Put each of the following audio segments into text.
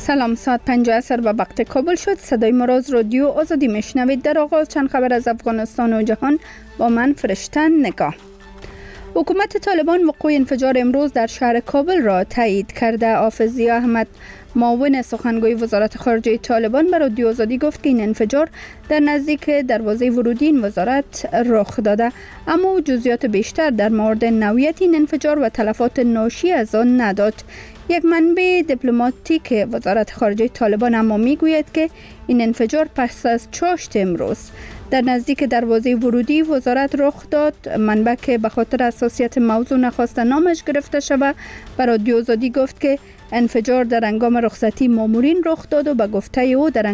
سلام، ساعت 5 عصر به وقت کابل شد. صدای ما را از رادیو آزادی میشنوید. در آغاز چند خبر از افغانستان و جهان با من فرشته نگاه. حکومت طالبان وقوع انفجار امروز در شهر کابل را تایید کرده. حافظ ضیا احمد، معاون سخنگوی وزارت خارجه طالبان، به رادیو آزادی گفت که این انفجار در نزدیک دروازه ورودی این وزارت رخ داده، اما جزئیات بیشتر در مورد نوعیت این انفجار و تلفات ناشی از آن نداد. یک منبع دیپلماتیک وزارت خارجه طالبان اما میگوید که این انفجار پس از چاشت امروز در نزدیک دروازه ورودی وزارت رخ داد. منبع که به خاطر حساسیت موضوع نخواست نامش گرفته شود به رادیو آزادی گفت که انفجار در هنگام رخصتی مامورین رخ داد و به گفته او در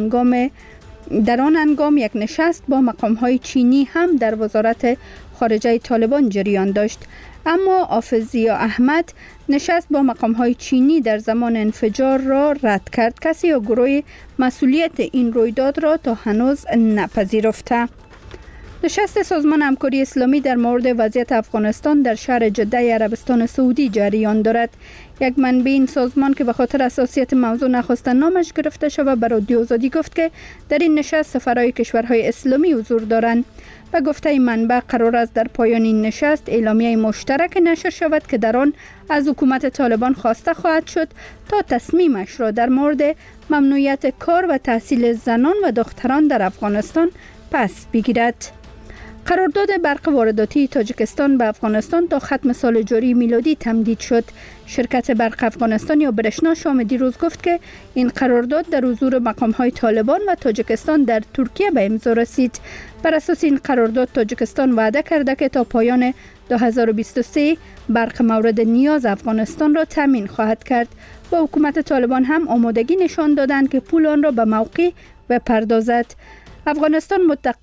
آن هنگام یک نشست با مقام‌های چینی هم در وزارت خارجه طالبان جریان داشت. اما حافظ ضیا احمد نشست با مقام‌های چینی در زمان انفجار را رد کرد. کسی یا گروه مسئولیت این رویداد را تا هنوز نپذیرفته. نشست سازمان همکاری اسلامی در مورد وضعیت افغانستان در شهر جده عربستان سعودی جریان دارد. یک منبع این سازمان که به خاطر حساسیت موضوع نخواست نامش گرفته شود به رادیو آزادی گفت که در این نشست سفرهای کشورهای اسلامی حضور دارند. به گفته این منبع قرار است در پایان این نشست اعلامیه مشترک نشر شود که در آن از حکومت طالبان خواسته خواهد شد تا تصمیمش را در مورد ممنوعیت کار و تحصیل زنان و دختران در افغانستان پس بگیرد. قرارداد برق وارداتی تاجیکستان به افغانستان تا ختم سال جاری میلادی تمدید شد. شرکت برق افغانستان یا برشنا شام دیروز گفت که این قرارداد در حضور مقام‌های طالبان و تاجیکستان در ترکیه به امضا رسید. بر اساس این قرارداد تاجیکستان وعده کرده که تا پایان 2023 برق مورد نیاز افغانستان را تامین خواهد کرد و حکومت طالبان هم آمادگی نشان دادند که پول آن را به موقع بپردازد. افغانستان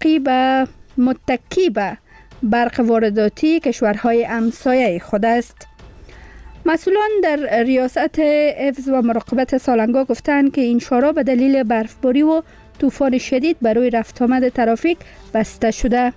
متکی به برق وارداتی کشورهای همسایه خود است. مسئولان در ریاست حفظ و مراقبت سالنگا گفتند که این شارع به دلیل برفباری و طوفان شدید برای رفت آمد ترافیک بسته شده.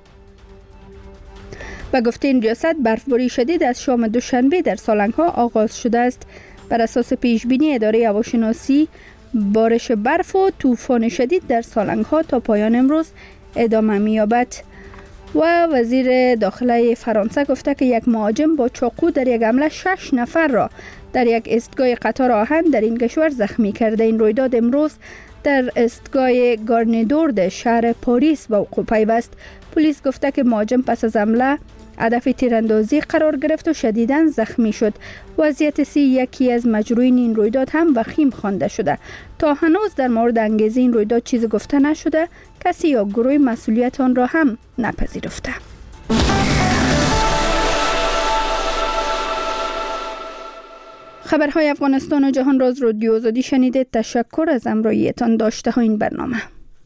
و گفته این ریاست برفباری شدید از شام دوشنبه در سالنگا آغاز شده است. بر اساس پیش بینی اداره هواشناسی بارش برف و طوفان شدید در سالنگا تا پایان امروز ادامه می‌یابد. و وزیر داخله فرانسه گفته که یک مهاجم با چاقو در یک حمله 6 نفر را در یک ایستگاه قطار آهن در این کشور زخمی کرده. این رویداد امروز در ایستگاه گارنیدور شهر پاریس با وقوع پیوست. پلیس گفته که مهاجم پس از حمله هدف تیراندازی قرار گرفت و شدیداً زخمی شد. وضعیت یکی از مجروحین این رویداد هم وخیم خوانده شده. تا هنوز در مورد انگیزه این رویداد چیزی گفته نشده. کسی یا گروه مسئولیت آن را هم نپذیرفته. خبرهای افغانستان و جهان را از رادیو آزادی شنیدید. تشکر از همراهیتان. داشته ها این برنامه.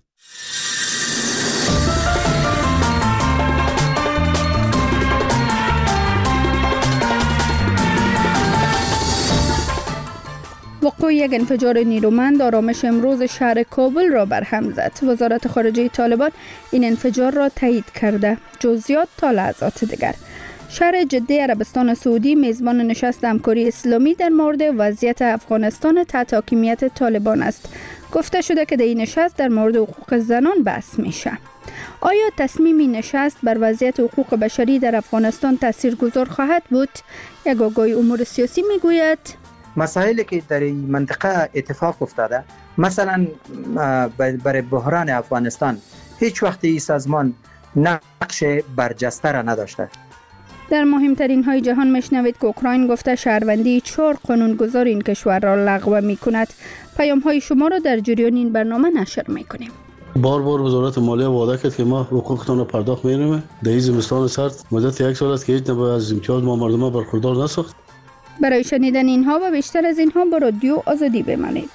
وقوع یک انفجار نیرومند آرامش امروز شهر کابل را برهم زد. وزارت خارجه طالبان این انفجار را تایید کرده. جزئیات تا لحظات دیگر. شهر جده عربستان سعودی میزبان نشست همکاری اسلامی در مورد وضعیت افغانستان تحت حاکمیت طالبان است. گفته شده که در این نشست در مورد حقوق زنان بحث میشه. آیا تصمیم این نشست بر وضعیت حقوق بشری در افغانستان تاثیرگذار خواهد بود؟ یک آگاه امور سیاسی میگوید مسائلی که در این منطقه اتفاق افتاده، مثلا برای بحران افغانستان هیچ وقت این سازمان نقش برجسته را نداشته. در مهمترین های جهان میشنوید که اوکراین گفته شهروندی 4 قانونگذار این کشور را لغو میکند. پیام های شما را در جریان این برنامه نشر میکنیم. بار وزارت مالیه وعده کرد که ما حقوقتان را پرداخت می‌کنیم. در این زمستان سرد مدت 1 سال است که هیچ نوع از امتیاز ما مردم برخوردار نساخت. برای شنیدن اینها و بیشتر از اینها با رادیو آزادی بمانید.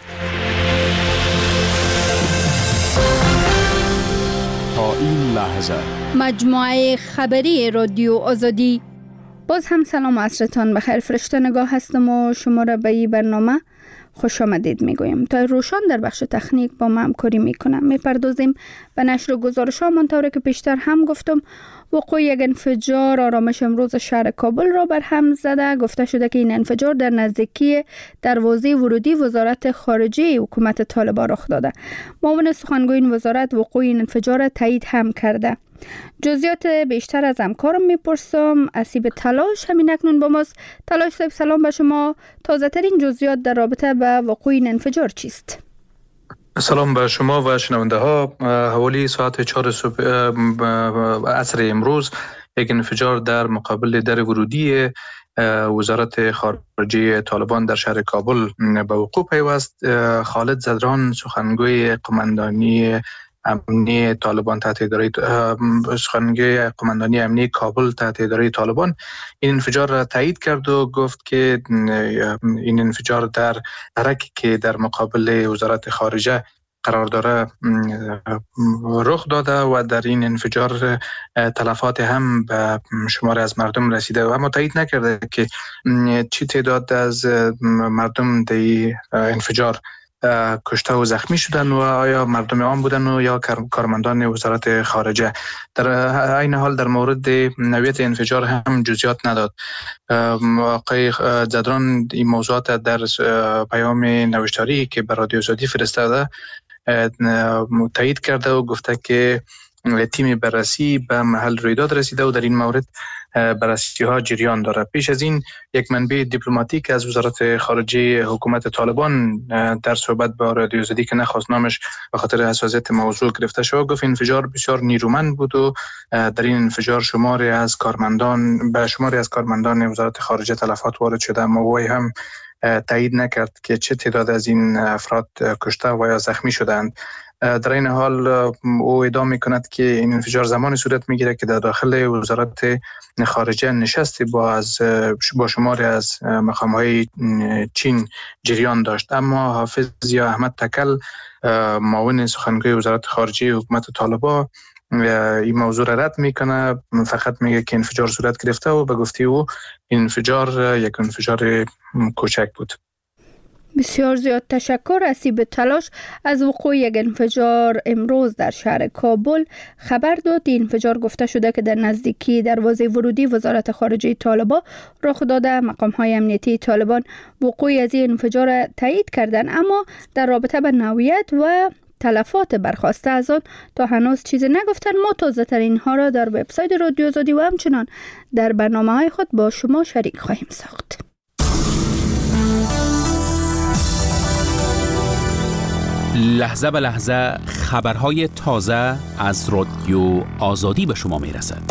تا این لحظه مجموعه خبری رادیو آزادی. باز هم سلام و عصرتان بخیر. فرشته نگاه هستم و شما را به این برنامه خوش آمدید میگویم. تا روشان در بخش تکنیک با ما همکاری میکنم. میپردازیم به نشر گزارش ها. منطوری که پیشتر هم گفتم وقوع یک انفجار آرامش امروز شهر کابل را بر هم زده. گفته شده که این انفجار در نزدیکی دروازه ورودی وزارت خارجه حکومت طالبان رخ داده. معاون سخنگوی این وزارت وقوع این انفجار را تایید هم کرده. جزئیات بیشتر از همکارم میپرسم. اسیب تلاش همین اکنون با ماست. تلاش صاحب سلام به شما. تازه ترین جزئیات در رابطه با وقوع این انفجار چیست؟ سلام به شما و شنونده ها. حوالی ساعت 4 صبح عصر امروز یک انفجار در مقابل در ورودی وزارت خارجه طالبان در شهر کابل به وقوع پیوست. خالد زدران سخنگوی قماندانی امنی طالبان تحت اداره سخنگوی قماندانی امنی کابل تحت اداره طالبان این انفجار را تایید کرد و گفت که این انفجار در درکی که در مقابل وزارت خارجه قرار داره رخ داده و در این انفجار تلفات هم به شمار از مردم رسیده و اما تایید نکرده که چی تعداد از مردم در انفجار کشته و زخمی شدن و آیا مردم عام بودن و یا کارمندان وزارت خارجه. در عین حال در مورد نوعیت انفجار هم جزئیات نداد. آقای زدران این موضوعات در پیام نوشتاری که به رادیو آزادی فرستاده تایید کرده و گفته که تیم بررسی به محل رویداد رسیده و در این مورد بررسی ها جریان داره. پیش از این یک منبع دیپلماتیک از وزارت خارجه حکومت طالبان در صحبت با رادیو آزادی که نخواست نامش به خاطر حساسیت موضوع گرفته شد گفت انفجار بسیار نیرومند بود و در این انفجار شماری از کارمندان وزارت خارجه تلفات وارد شده، اما وی هم تایید نکرد که چه تعداد از این افراد کشته و یا زخمی شدند. در این حال او ادعا می‌کند که این انفجار زمانی صورت می‌گیرد که در داخل وزارت خارجه نشستی با شماری از مقام‌های چین جریان داشت، اما حافظ یا احمد تکل معاون سخنگوی وزارت خارجه حکومت طالبان این موضوع را رد میکنه. فقط میگه که انفجار صورت گرفته و به گفته او این انفجار یک انفجار کوچک بود. بسیار زیاد تشکر. اسیب تلاش از وقوع یک انفجار امروز در شهر کابل خبر داد. این انفجار گفته شده که در نزدیکی دروازه ورودی وزارت خارجه طالبان رخ داده. مقام‌های امنیتی طالبان وقوع از این انفجار تایید کردند، اما در رابطه با نوعیت و تلفات برخواسته از آن تا هنوز چیزی نگفتن. ما تازه ترین ها را در وبسایت رادیو آزادی و همچنان در برنامه‌های خود با شما شریک خواهیم ساخت. لحظه به لحظه خبرهای تازه از رادیو آزادی به شما میرسد.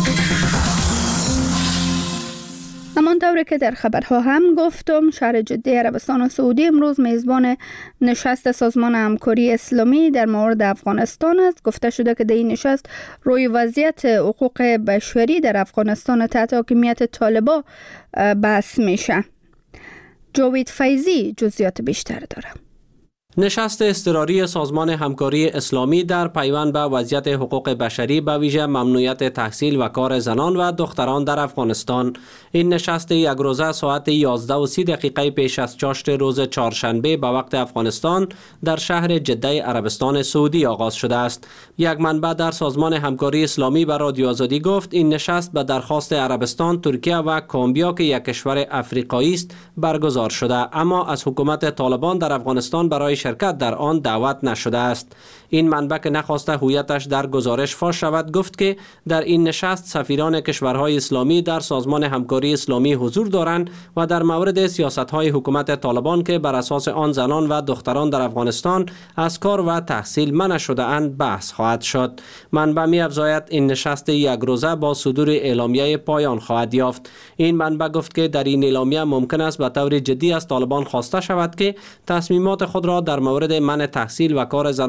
همانطور که در خبرها هم گفتم، شهر جده عربستان سعودی امروز میزبان نشست سازمان همکاری اسلامی در مورد افغانستان است. گفته شده که در این نشست روی وضعیت حقوق بشری در افغانستان تحت حاکمیت طالبان بحث میشه. جاوید فیضی جزئیات بیشتر داره. نشست اضطراری سازمان همکاری اسلامی در پیوند به وضعیت حقوق بشری به ویژه ممنوعیت تحصیل و کار زنان و دختران در افغانستان. این نشست یک روزه ساعت 11:30 پیش از چاشت روز چهارشنبه به وقت افغانستان در شهر جده عربستان سعودی آغاز شده است. یک منبع در سازمان همکاری اسلامی به رادیو آزادی گفت این نشست به درخواست عربستان، ترکیه و کامبیا که یک کشور افریقایی است برگزار شده، اما از حکومت طالبان در افغانستان برای شرکت در آن دعوت نشده است. این منبع که نخواسته هویتش در گزارش فاش شود گفت که در این نشست سفیران کشورهای اسلامی در سازمان همکاری اسلامی حضور دارند و در مورد سیاست‌های حکومت طالبان که بر اساس آن زنان و دختران در افغانستان از کار و تحصیل منع شده اند بحث خواهد شد. منبع می‌افزاید این نشست یک روزه با صدور اعلامیه پایان خواهد یافت. این منبع گفت که در این اعلامیه ممکن است به طور جدی از طالبان خواسته شود که تصمیمات خود را در مورد منع تحصیل و کار زنان افغان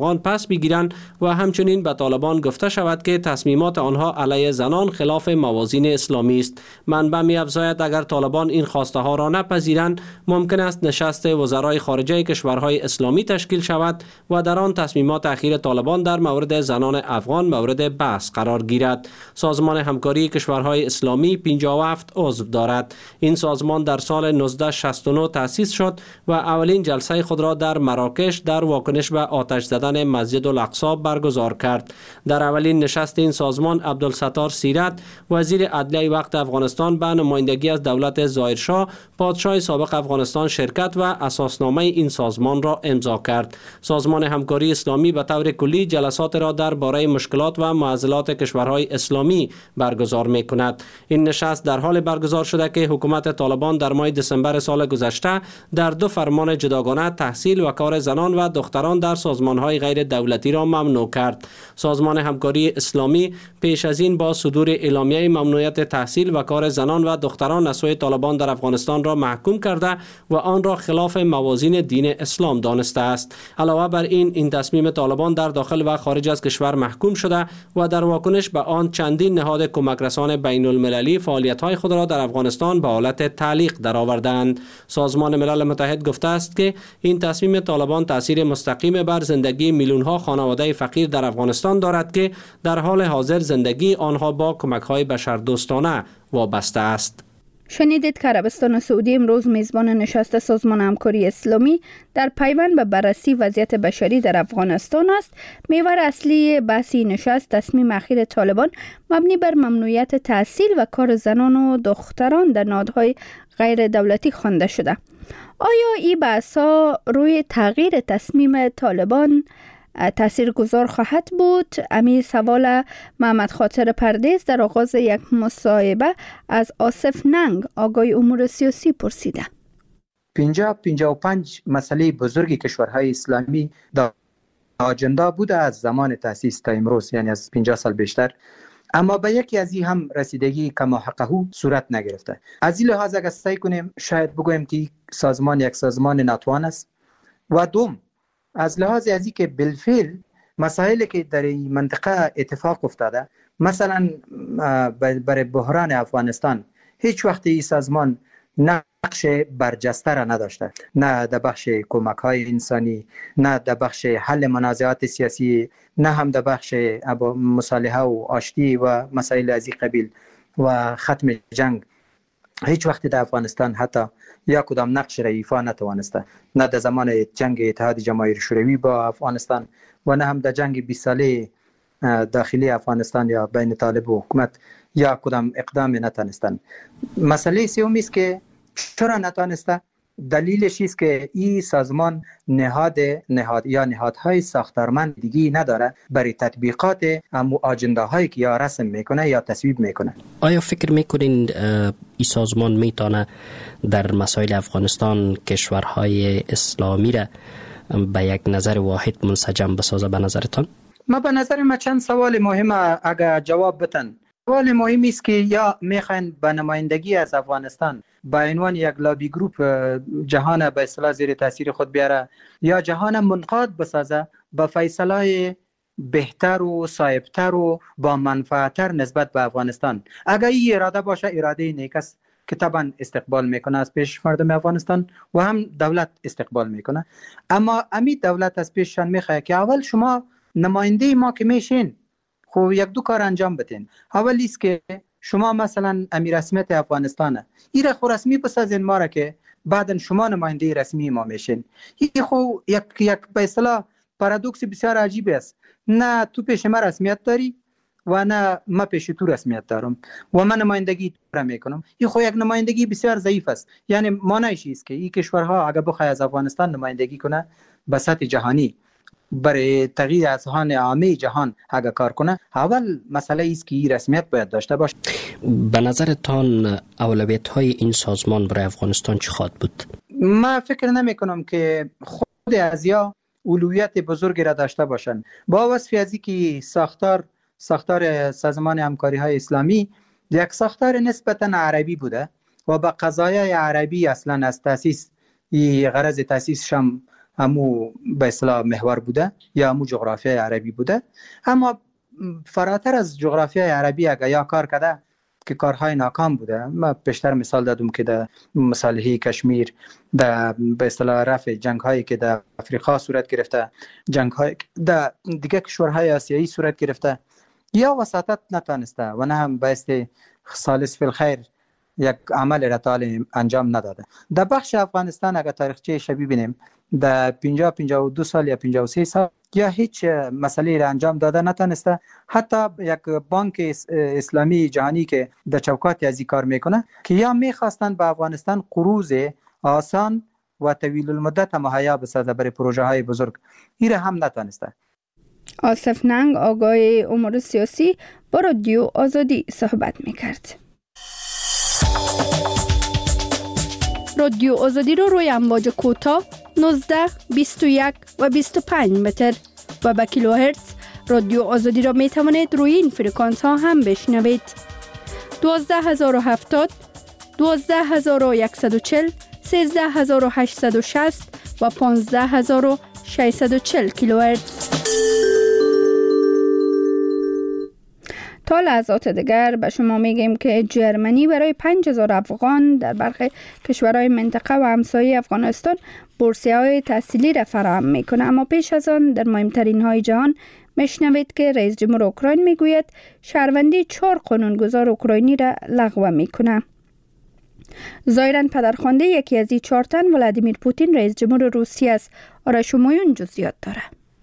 افغان پس بگیرند و همچنین به طالبان گفته شود که تصمیمات آنها علیه زنان خلاف موازین اسلامی است. منبع می‌افزاید اگر طالبان این خواسته ها را نپذیرند ممکن است نشست وزرای خارجه کشورهای اسلامی تشکیل شود و در آن تصمیمات اخیر طالبان در مورد زنان افغان مورد بحث قرار گیرد. سازمان همکاری کشورهای اسلامی 57 عضو دارد. این سازمان در سال 1969 تأسیس شد و اولین جلسه خود را در مراکش در واکنش به آتش زدن مسجد الاقصی برگزار کرد. در اولین نشست این سازمان عبدالستار سیرت وزیر عدلیه وقت افغانستان به نمایندگی از دولت ظاهرشاه پادشاه سابق افغانستان شرکت و اساسنامه این سازمان را امضا کرد. سازمان همکاری اسلامی به طور کلی جلسات را درباره مشکلات و معضلات کشورهای اسلامی برگزار می کند. این نشست در حال برگزار شده که حکومت طالبان در ماه دسامبر سال گذشته در 2 فرمان جداگانه تحصیل و کار زنان و دختران در سازمانهای غیر دولتی را ممنوع کرد. سازمان همکاری اسلامی پیش از این با صدور اعلامیه ممنوعیت تحصیل و کار زنان و دختران از سوی طالبان در افغانستان را محکوم کرده و آن را خلاف موازین دین اسلام دانسته است. علاوه بر این تصمیم طالبان در داخل و خارج از کشور محکوم شده و در واکنش به آن چندین نهاد کمک رسان بین المللی فعالیت‌های خود را در افغانستان به حالت تعلیق درآوردند. سازمان ملل متحد گفته است که این تصمیم طالبان تاثیر مستقیم بر زندگی میلیون‌ها خانواده فقیر در افغانستان دارد که در حال حاضر زندگی آنها با کمک‌های بشردوستانه وابسته است. شنیدید که عربستان سعودی امروز میزبان نشست سازمان همکاری اسلامی در پیوند به بررسی وضعیت بشری در افغانستان است. محور اصلی بحثی نشست تصمیم اخیر طالبان مبنی بر ممنوعیت تحصیل و کار زنان و دختران در نهادهای غیر دولتی خوانده شده. آیا این بحث‌ها روی تغییر تصمیم طالبان تاثیرگذار خواهد بود؟ امی سوال محمد خاطر پردیس در آغاز یک مصاحبه از آصف ننگ آگای امور سیاسی پرسیده. 55 مسئله بزرگی کشورهای اسلامی در آجندا بوده از زمان تأسیس تا امروز، یعنی از 50 سال بیشتر، اما به یکی از این هم رسیدگی کما حقه صورت نگرفته. از این لحاظ اگر سعی کنیم شاید بگویم که سازمان یک سازمان ناتوان است و دوم از لحاظ ازی که بالفعل مسائلی که در این منطقه اتفاق افتاده، مثلا برای بحران افغانستان هیچ وقت این سازمان نقش برجسته را نداشته، نه در بخش کمک های انسانی، نه در بخش حل منازعات سیاسی، نه هم در بخش مصالحه و آشتی و مسائل از این قبیل و ختم جنگ. هیچ وقت در افغانستان حتی یا کدام نقش را ایفا نتوانسته، نه در زمان جنگ اتحاد جماهیر شوروی با افغانستان و نه هم در جنگ 20 ساله داخلی افغانستان یا بین طالب و حکومت یا کدام اقدام نتونستن. مسئله سومی است که چرا نتونسته؟ دلیلش است که این سازمان نهاد یا نهادهای ساختارمند دیگی نداره برای تطبیقات اجنداهایی که یا رسم میکنه یا تصویب میکنه. آیا فکر میکنین این سازمان میتونه در مسائل افغانستان کشورهای اسلامی را به یک نظر واحد منسجم بسازه به نظرتان؟ به نظر من چند سوال مهم اگر جواب بتن. سوال مهمی است که یا میخواین به نمایندگی از افغانستان با عنوان یک لابی گروپ جهان به اصطلاح زیر تاثیر خود بیاره یا جهان منقاد بسازه با فیصله بهتر و صایبتر و با منفعتر نسبت به افغانستان. اگر این اراده باشه، اراده نیک است که طبعا استقبال میکنه از پیش مردم افغانستان و هم دولت استقبال میکنه. اما امی دولت از پیششان میخواه که اول شما نماینده ما که میشین خب یک دو کار انجام بدین. اول است که شما مثلا امیر رسمیت افغانستانه این را خو رسمی بسازین ما را که بعدن شما نماینده رسمی ما میشین. این خو یک به اصطلاح پارادوکس بسیار عجیبی است. نه تو پیش ما رسمیت داری و نه ما پیش تو رسمیت دارم و من نمایندگی تو را میکنم. این خو یک نمایندگی بسیار ضعیف است. یعنی معنیش است که این کشورها اگر بخواد از افغانستان نمایندگی کنه به سطح جهانی برای تغییر اذهان عامه جهان اگر کار کنه، اول مسئله است که این رسمیت باید داشته باشه. به نظرتان اولویت‌های این سازمان برای افغانستان چی خواهد بود؟ من فکر نمی کنم که خود ازیا اولویت بزرگی را داشته باشند. با وصف ازی که ساختار سازمان همکاری های اسلامی یک ساختار نسبتا عربی بوده و با قضایای عربی اصلا از تاسیس غرض تاسیسش هم امو به اصطلاح محور بوده یا امو جغرافیای عربی بوده. اما فراتر از جغرافیای عربی اگر یا کار کرده که کارهای ناکام بوده. ما بیشتر مثال دادم که در مصالحه کشمیر، در به اصطلاح رفع جنگ هایی که در افریقا صورت گرفته، جنگ های در دیگه کشورهای آسیایی صورت گرفته، یا وساطت نتانسته و نه هم باعث خالص فی الخیر یک عمل رتال انجام نداده. در بخش افغانستان اگر تاریخچه شبیه بینیم، در 52 سال یا 53 سال یا هیچ مسئله را انجام داده نتانسته. حتی یک بانک اسلامی جهانی که در چوکات ازی کار میکنه که یا میخواستن به افغانستان قروض آسان و طویل المدت مهیا بسازه برای پروژه های بزرگ، این هم نتانسته. آصف ننگ آگاه امور سیاسی با رادیو آزادی صحبت میکرد. رادیو آزادی رو روی امواج کوتاه 19، 21 و 25 متر و به کیلوهرتز رادیو آزادی را می توانید روی این فرکانس ها هم بشنوید. 12070، 12140، 13860 و 15640 کیلوهرتز. تا لحظات دیگر به شما میگیم که جرمنی برای 5000 افغان در برخی کشورهای منطقه و همسایه افغانستان بورسیه‌های تحصیلی را فراهم میکنه. اما پیش از آن در مهمترین های جهان میشنوید که رئیس جمهور اوکراین میگوید شهروندی 4 قانونگذار اوکراینی را لغو میکنه. ظاهراً پدرخوانده یکی از این 4 تن ولادیمیر پوتین رئیس جمهور روسیه است. آرش همایون جزئیات داره.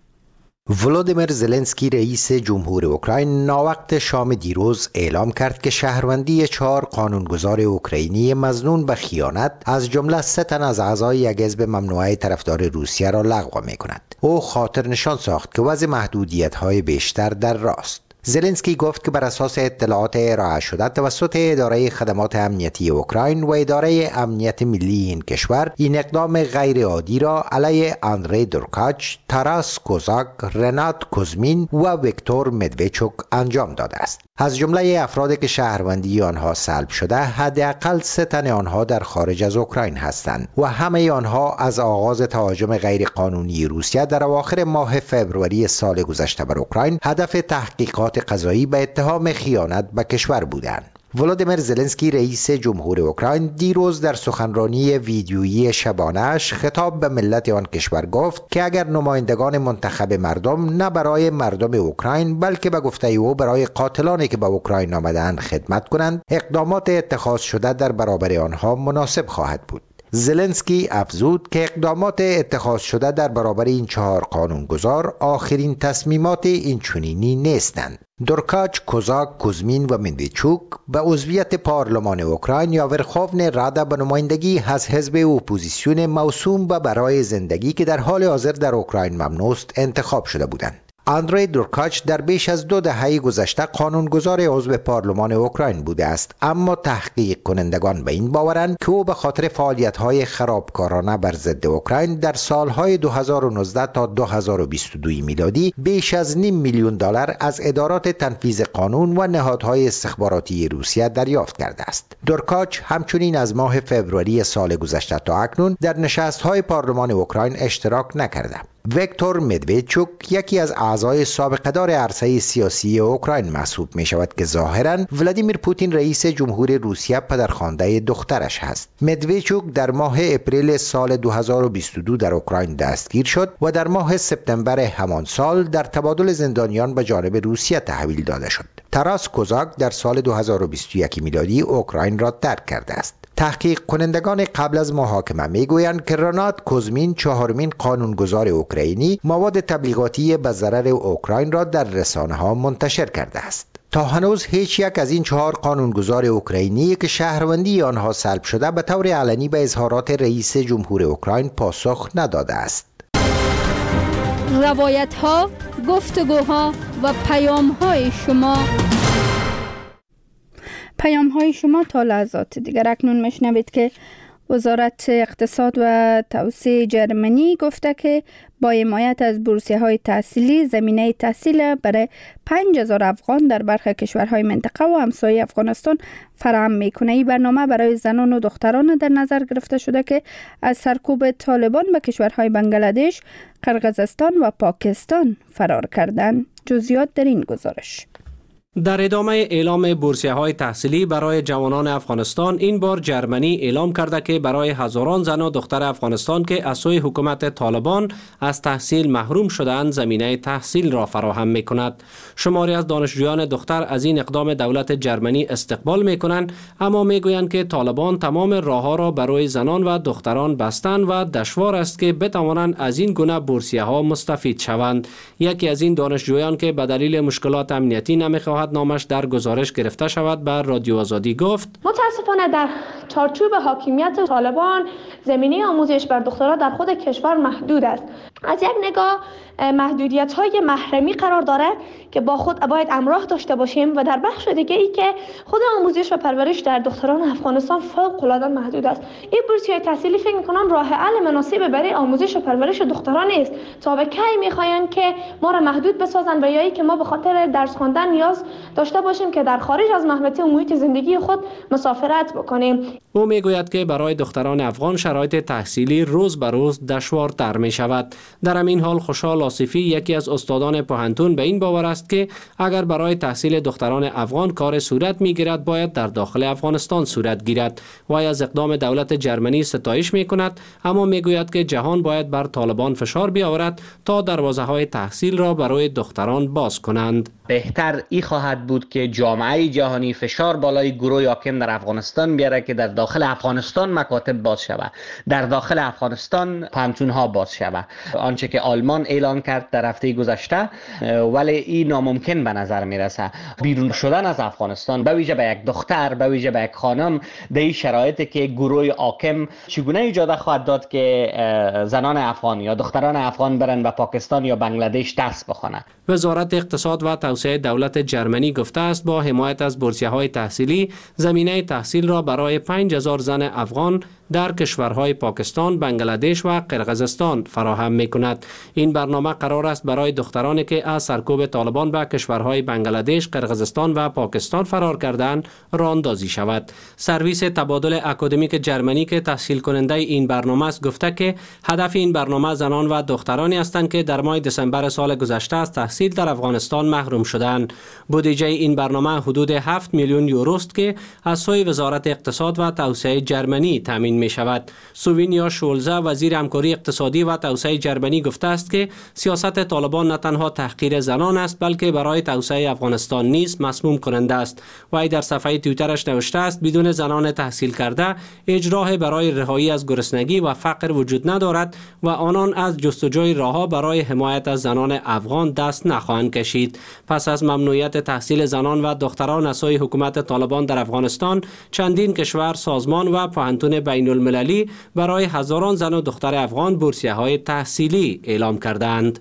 ولادیمیر زلنسکی رئیس جمهور اوکراین ناوقت شام دیروز اعلام کرد که شهروندی 4 قانونگذار اوکراینی مظنون به خیانت از جمله 3 تن از اعضای یک حزب ممنوعه طرفدار روسیه را لغو می‌کند. او خاطر نشان ساخت که وضع محدودیت‌های بیشتر در راست. زلنسکی گفت که بر اساس اطلاعات ارائه شده توسط اداره خدمات امنیتی اوکراین و اداره امنیت ملی این کشور این اقدام غیر عادی را علیه اندری دورکاچ، تاراس کوزاک، رنات کوزمین و ویکتور مدویچوک انجام داده است. از جمله افرادی که شهروندی آنها سلب شده، حداقل 3 تن آنها در خارج از اوکراین هستند و همه آنها از آغاز تهاجم غیر قانونی روسیه در اواخر ماه فوریه سال گذشته بر اوکراین هدف تحقیقات قضایی به اتهام خیانت به کشور بودند. ولادیمیر زلنسکی رئیس جمهور اوکراین دیروز در سخنرانی ویدیویی شبانه‌اش خطاب به ملت آن کشور گفت که اگر نمایندگان منتخب مردم نه برای مردم اوکراین بلکه به گفته او برای قاتلانی که به اوکراین آمدند خدمت کنند، اقدامات اتخاذ شده در برابر آنها مناسب خواهد بود. زلنسکی افزود که اقدامات اتخاذ شده در برابر این 4 قانونگذار آخرین تصمیمات این چنینی نیستند. دورکاچ، کوزاک، کوزمین و مندویچوک به عضویت پارلمان اوکراین یا ورخوفن رادا به نمایندگی از حزب اپوزیسیون موسوم به برای زندگی که در حال حاضر در اوکراین ممنوع است انتخاب شده بودند. اندری دورکاچ در بیش از 2 دهه گذشته قانونگذار عضو پارلمان اوکراین بوده است، اما تحقیق کنندگان به این باورند که او به خاطر فعالیت‌های خرابکارانه بر ضد اوکراین در سالهای 2019 تا 2022 میلادی بیش از $500,000 از ادارات تنفیذ قانون و نهادهای استخباراتی روسیه دریافت کرده است. دورکاچ همچنین از ماه فوریه سال گذشته تا اکنون در نشست‌های پارلمان اوکراین اشتراک نکرده. ویکتور مدویچوک یکی از اعضای سابقه‌دار عرصه سیاسی اوکراین محسوب می شود که ظاهراً ولادیمیر پوتین رئیس جمهور روسیه پدرخوانده دخترش است. مدویچوک در ماه اپریل سال 2022 در اوکراین دستگیر شد و در ماه سپتامبر همان سال در تبادل زندانیان به جانب روسیه تحویل داده شد. تاراس کوزاک در سال 2021 میلادی اوکراین را ترک کرده است. تحقیق کنندگان قبل از محاکمه میگویند که رنات کوزمین 4مین قانونگذار اوکراینی مواد تبلیغاتی به ضرر اوکراین را در رسانه‌ها منتشر کرده است. تا هنوز هیچ یک از این 4 قانونگذار اوکراینی که شهروندی آنها سلب شده به طور علنی به اظهارات رئیس جمهور اوکراین پاسخ نداده است. روایت‌ها، گفتگوها و پیام‌های شما تا لحظات دیگر. اکنون میشنوید که وزارت اقتصاد و توسعه جرمنی گفته که با حمایت از بورسیه‌های تحصیلی زمینه تحصیل برای 5000 افغان در برخی کشورهای منطقه و همسایه افغانستان فراهم میکنه. این برنامه برای زنان و دختران در نظر گرفته شده که از سرکوب طالبان به کشورهای بنگلادش، قرقیزستان و پاکستان فرار کردند. جزئیات در این گزارش. در ادامه اعلام بورسیه‌های تحصیلی برای جوانان افغانستان، این بار جرمنی اعلام کرده که برای هزاران زن و دختر افغانستان که از سوی حکومت طالبان از تحصیل محروم شدند زمینه تحصیل را فراهم می‌کند. شماری از دانشجویان دختر از این اقدام دولت جرمنی استقبال می‌کنند، اما می‌گویند که طالبان تمام راه‌ها را برای زنان و دختران بستند و دشوار است که بتوانند از این گونه بورسیه‌ها مستفید شوند. یکی از این دانشجویان که به دلیل مشکلات امنیتی نمی‌خواهد نامش در گزارش گرفته شود به رادیو آزادی گفت: متاسفانه در چارچوب حاکمیت طالبان زمینه آموزش بر دخترها در خود کشور محدود است. از یک نگاه محدودیت‌های محرمی قرار داره که با خود باید همراه داشته باشیم و در بخش دیگه ای که خود آموزش و پرورش در دختران افغانستان فوق‌العاده محدود است. این بورسیه تحصیلی فکر می‌کنم راه حل مناسب برای آموزش و پرورش دختران است. تا به کی می‌خواین که ما را محدود بسازن و یا ای که ما به خاطر درس خواندن نیاز داشته باشیم که در خارج از محوطه و محیط زندگی خود مسافرت بکنیم. او میگوید که برای دختران افغان شرایط تحصیلی روز به روز دشوارتر می شود. در همین حال خوشحال آصفی، یکی از استادان پوهنتون، به این باور است که اگر برای تحصیل دختران افغان کار صورت می گیرد باید در داخل افغانستان صورت گیرد. وی از اقدام دولت جرمنی ستایش می کند، اما می گوید که جهان باید بر طالبان فشار بیاورد تا دروازه های تحصیل را برای دختران باز کنند. بهتر ای خواهد بود که جامعه جهانی فشار بالای گروه حاکم در افغانستان بیاره که در داخل افغانستان مکاتب باز شود، در داخل افغانستان پانتون‌ها باز شود. آنچه که آلمان اعلان کرد در هفته گذشته، ولی این ناممکن به نظر میرسه. بیرون شدن از افغانستان به ویژه به یک دختر، به ویژه به یک خانم، در این شرایطی که گروه حاکم چگونه اجازه خواهد داد که زنان افغان یا دختران افغان برن به پاکستان یا بنگلادش درس بخوانند. وزارت اقتصاد و توسعه دولت جرمنی گفته است با حمایت از بورسیه‌های تحصیلی زمینه تحصیل را برای 5000 زن افغان در کشورهای پاکستان، بنگلادش و قرقیزستان فراهم می‌کند. این برنامه قرار است برای دخترانی که از سرکوب طالبان به کشورهای بنگلادش، قرقیزستان و پاکستان فرار کردند راه اندازی شود. سرویس تبادل اکادمیک جرمنی که تسهیل کننده این برنامه است گفته که هدف این برنامه زنان و دخترانی هستند که در ماه دسامبر سال گذشته از تحصیل در افغانستان محروم شدند. بودجه این برنامه حدود 7 میلیون یورو است که از سوی وزارت اقتصاد و توسعه جرمنی تامین می شود. سوینیا شولزه، وزیر همکاری اقتصادی و توسعه جرمنی گفته است که سیاست طالبان نه تنها تحقیر زنان است بلکه برای توسعه افغانستان نیز مسموم کننده است. وی در صفحه توییترش نوشته است بدون زنان تحصیل کرده هیچ راه برای رهایی از گرسنگی و فقر وجود ندارد و آنان از جستجوی راهها برای حمایت از زنان افغان دست نخواهند کشید. پس از ممنوعیت تحصیل زنان و دختران از سوی حکومت طالبان در افغانستان، چندین کشور، سازمان و پوهنتون بین المللی برای هزاران زن و دختر افغان بورسیه‌های تحصیلی اعلام کردند.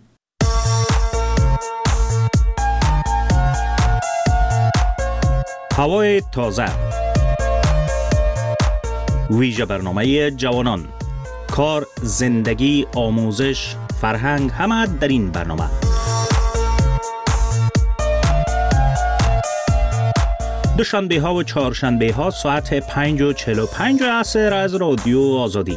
هوای تازه، ویژه برنامه جوانان، کار، زندگی، آموزش، فرهنگ، همه در این برنامه. دوشنبه ها و چهارشنبه ها ساعت 5:45 عصر از رادیو آزادی.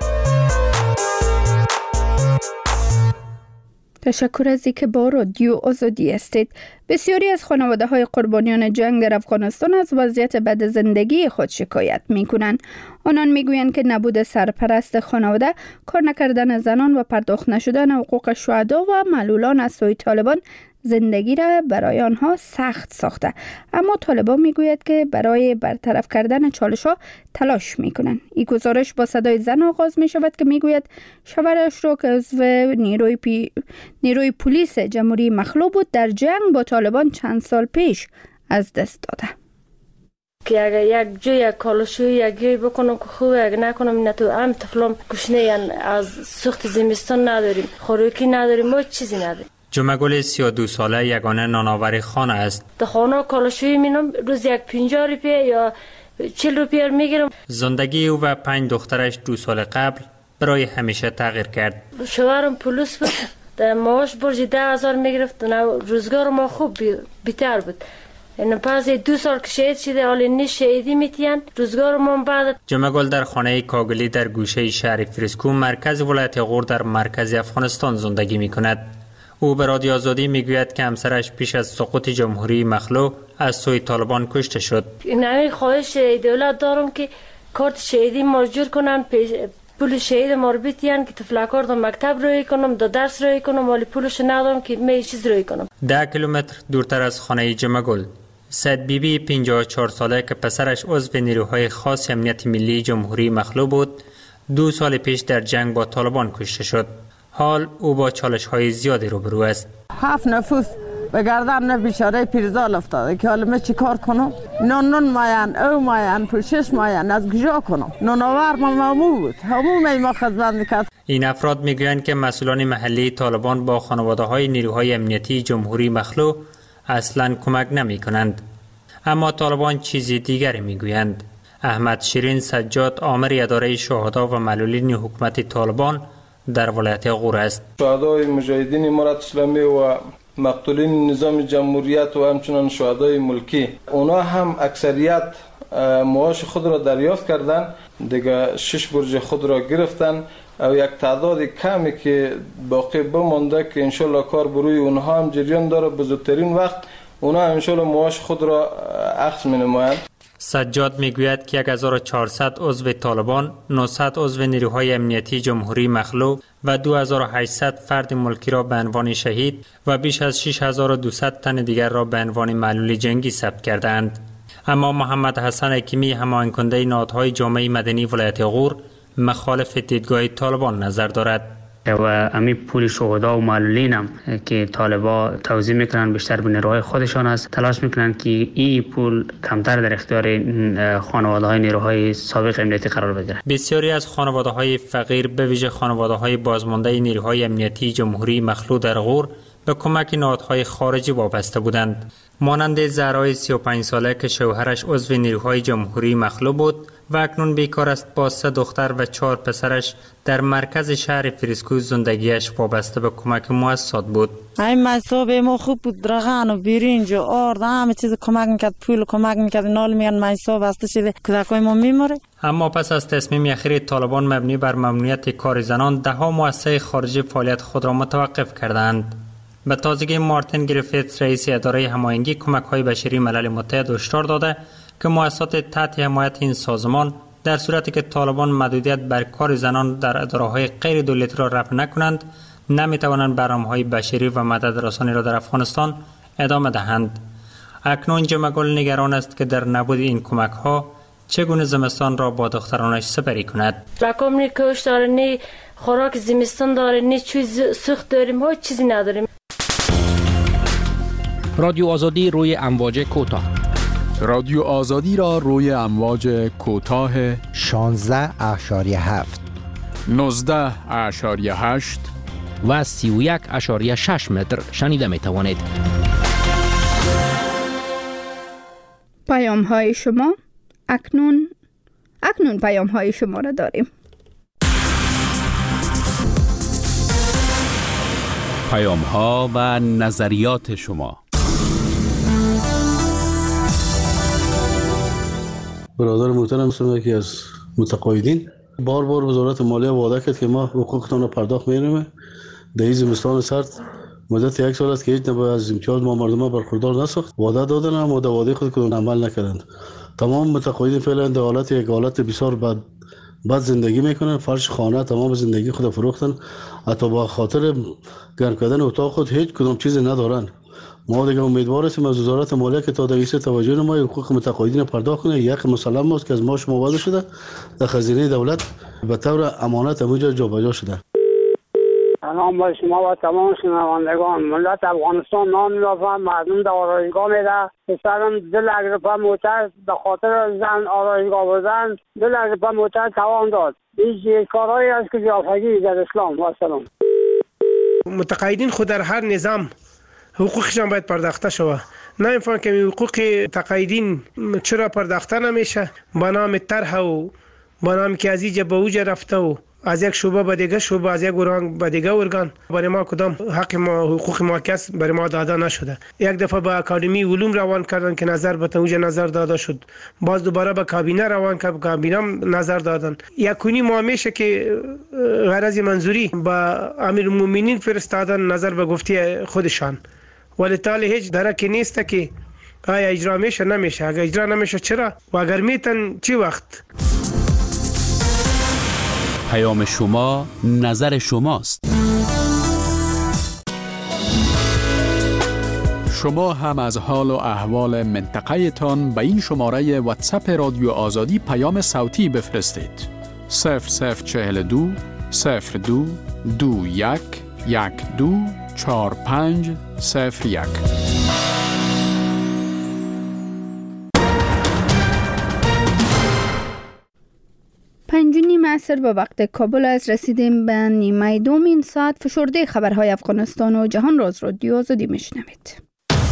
تشکر از اینکه با رادیو آزادی هستید. بسیاری از خانواده‌های قربانیان جنگ در افغانستان از وضعیت بد زندگی خود شکایت می‌کنند. آنان می‌گویند که نبود سرپرست خانواده، کار نکردن زنان و پرداخت نشدن حقوق شهدا و معلولان از سوی طالبان زندگی را برای آنها سخت ساخته. اما طالبان میگوید که برای برطرف کردن چالش‌ها تلاش میکنند. این گزارش با صدای زن آغاز می شود که میگوید شوهرش را که عضو نیروی پلیس جمهوری مخلوع بود در جنگ با طالبان چند سال پیش از دست داده. که اگر یک جای کالاشوی یکی بکنم که خوبه، اگر نکنم نه تو هم طفلم گشنه از سوخت زمستان نداریم، خوراکی نداریم، ما چیزی نداریم. جمعگل 32 ساله یگانه نانآوری خانه است. در خانه کالاشوی مینم روز یک 50 روپیه یا 40 روپیه میگیرم. زندگی او و 5 دخترش 2 سال قبل برای همیشه تغییر کرد. شوهرم پلیس بود، در معاش برج 10,000 میگرفت، روزگار ما خوب بیتر بود. این پس 2 سال که شهید شده، حالی نیست شهیدی میتین روزگار ما بعد. جمعگل در خانه کاگلی در گوشه شهر فریسکو مرکز ولایت غور در مرکز افغانستان زندگی میکند. او به رادیو آزادی میگوید که همسرش پیش از سقوط جمهوری مخلو از سوی طالبان کشته شد. این خواهش دولت دارم که کارت شهیدی ماجور کنن، پول شهید ما رو بیتین که تفلکار در مکتب روی کنم، در درس روی کنم، ولی پولش ندارم که می چیز روی کنم. 10 کیلومتر دورتر از خانه جمعگل، سید بیبی 54 ساله که پسرش عضو نیروهای خاص امنیت ملی جمهوری مخلو بود، 2 سال پیش در جنگ با طالبان کشته شد. حال او با چالش‌های زیادی روبرو است. 7 نفوس به گردن بیچاره پیرزال افتاده که حالا من چی کار کنم؟ نون ماین، او ماین، پوشش ماین، از کجا کنم؟ نوناور مامو بود، همون ما خدمت میکرد. این افراد میگویند که مسئولان محلی طالبان با خانواده‌های نیروهای امنیتی جمهوری مخلو اصلاً کمک نمی‌کنند. اما طالبان چیزی دیگری میگویند. احمد شیرین سجاد آمر اداره شهدا و معلولین حکومت طالبان در ولایت غور است. شهدای مجاهدین امارت اسلامی و مقتولین نظام جمهوریت و همچنان شهدای ملکی، اونا هم اکثریت معاش خود را دریافت کردن، دیگه 6 برج خود را گرفتن و یک تعداد کمی که باقی بمانده که انشالله کار بروی اونها هم جریان داره، به زودترین وقت اونا انشالله معاش خود را اخذ می‌نمایند. سجاد میگوید که 1400 عضو طالبان، 900 عضو نیروهای امنیتی جمهوری مخلو و 2800 فرد ملکی را به عنوان شهید و بیش از 6200 تن دیگر را به عنوان معلول جنگی ثبت کردند. اما محمد حسن حکیمی، هماهنگ کننده نهادهای جامعه مدنی ولایت غور، مخالف دیدگاه طالبان نظر دارد. و امی پول شهدا و معلولین هم که طالبا توزیع میکنن بیشتر به نیروهای خودشان است، تلاش میکنن که این پول کمتر در اختیار خانواده‌های نیروهای سابق امنیتی قرار بگیره. بسیاری از خانواده‌های فقیر، به ویژه خانواده‌های بازمانده نیروهای امنیتی جمهوری مخلو در غور، به کمک نهادهای خارجی وابسته بودند. مانند زهرای 35 ساله که شوهرش عضو نیروهای جمهوری مخلو بود و اکنون بیکار است، با 3 دختر و 4 پسرش در مرکز شهر فریسکو زندگیش وابسته به کمک مؤسسات بود. این مصاب ما خوب بود، رغن و برنج و آرد همه چیز کمک میکرد، پول کمک میکرد. نال میگن مصاب بسته شده، کودکای ما میموره. اما پس از تصمیم اخیر طالبان مبنی بر ممنوعیت کار زنان، 10 مؤسسه خارجی فعالیت خود را متوقف کردند. به تازگی مارتین گریفیتس، رئیس اداره هماهنگی کمک‌های بشری ملل متحد، هشدار داده که مؤسسات تحت حمایت این سازمان در صورتی که طالبان محدودیت بر کار زنان در اداره‌های غیر دولتی را رفع نکنند، نمی‌توانند برنامه‌های بشری و مدد رسانی را در افغانستان ادامه دهند. اکنون جمعگل نگران است که در نبود این کمک‌ها چگونه زمستان را با دخترانش سپری کند. رقم نی کوش داره، نی خوراک زمستان داره، نی چیز سوخت داریم، هیچ چیزی نداریم. رادیو آزادی روی امواج کوتاه. رادیو آزادی را روی امواج کوتاه 16.7 19.8 و 31.6 متر شنیده می توانید. پیام های شما اکنون پیام های شما را داریم. پیام ها و نظریات شما. برادر محترم هستم، یکی از متقاعدین. بار وزارت مالیه وعده کرد که ما حقوقتان را پرداخت می‌کنیم. در این زمستان سرد مدت 1 سال است که هیچ نوع از امتیاز ما مردم برخوردار نساخت. وعده دادن اما در وعده خود کدام عمل نکردند. تمام متقاعدین فعلا در حالت بسیار بد زندگی میکنن. فرش خانه تمام زندگی خود فروختن، حتی با خاطر گرم کردن اتاق خود هیچ کدام چیزی ندارن. ما دیگه امیدوار هستیم از وزارت مالیه که تا دیگه توجه نمای حقوق متقاعدین پرداخت کنه. یک مسلم است که از ما شما وعده شده در خزینه دولت به طور امانت همونجا جابجا شده. سلام با شما و تمام شنوندگان. ملت افغانستان نام می‌افرم، مردم در آرایشگاه میره. پسرم 2 لک روپیه موتر به خاطر زن آرایشگاه بودن 2 لک روپیه موتر توان داد. این کارهایی است که جافگی در اسلام. و سلام. متقاعدین خود در هر نظام حقوقشان باید پرداخته شود. نمیفهم که حقوق تقاعدین چرا پرداخته نمیشه؟ با نام طرح و با نام که از اینجا به اوجا رفته و از یک شعبه به دیگه شعبه، از یک ارگان به دیگه ارگان، برای ما کدام حق ما حقوق ما کس برای ما داده نشده. یک دفعه به اکادمی علوم روان کردن که نظر به اوجا نظر داده شد، باز دوباره به کابینه روان کرد، کابینه نظر دادن. یکونی ما میشه که غرض منظوری به امیرالمومنین فرستادن نظر به گفته خودشان، ولی تالی هیچ درکی نیست که آیا اجرا میشه نمیشه. اگر اجرا نمیشه چرا و اگر میتن چی وقت؟ پیام شما نظر شماست. شما هم از حال و احوال منطقه تان به این شماره واتساپ رادیو آزادی پیام صوتی بفرستید. 0042 02 21 12 45 01. پنج عصر به وقت کابل از رسیدیم به نیمه دوم این ساعت. فشرده خبرهای افغانستان و جهان را از رادیو آزادی میشنوید.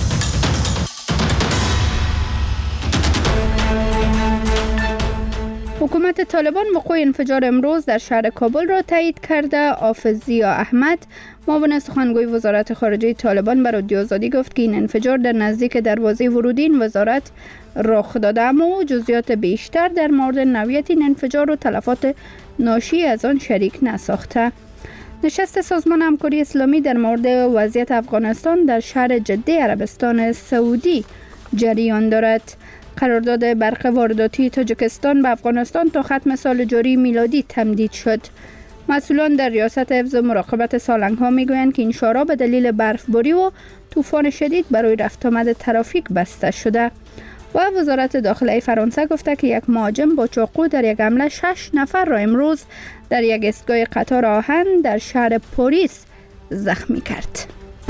حکومت طالبان وقوع انفجار امروز در شهر کابل را تایید کرده. حافظ ضیا احمد معاون سخنگوی وزارت خارجه طالبان به رادیو آزادی گفت که این انفجار در نزدیک دروازه ورودی این وزارت رخ داده، اما جزئیات بیشتر در مورد نوعیت این انفجار و تلفات ناشی از آن شریک نساخته. نشست سازمان همکاری اسلامی در مورد وضعیت افغانستان در شهر جده عربستان سعودی جریان دارد. قرارداد برق وارداتی تاجیکستان به افغانستان تا ختم سال جاری میلادی تمدید شد. مسئولان در ریاست حفظ و مراقبت سالنگ‌ها میگویند که این شارع به دلیل برفباری و طوفان شدید برای رفت آمد ترافیک بسته شده. و وزارت داخله فرانسه گفته که یک مهاجم با چاقو در یک حمله 6 نفر را امروز در یک ایستگاه قطار آهن در شهر پاریس زخمی کرد.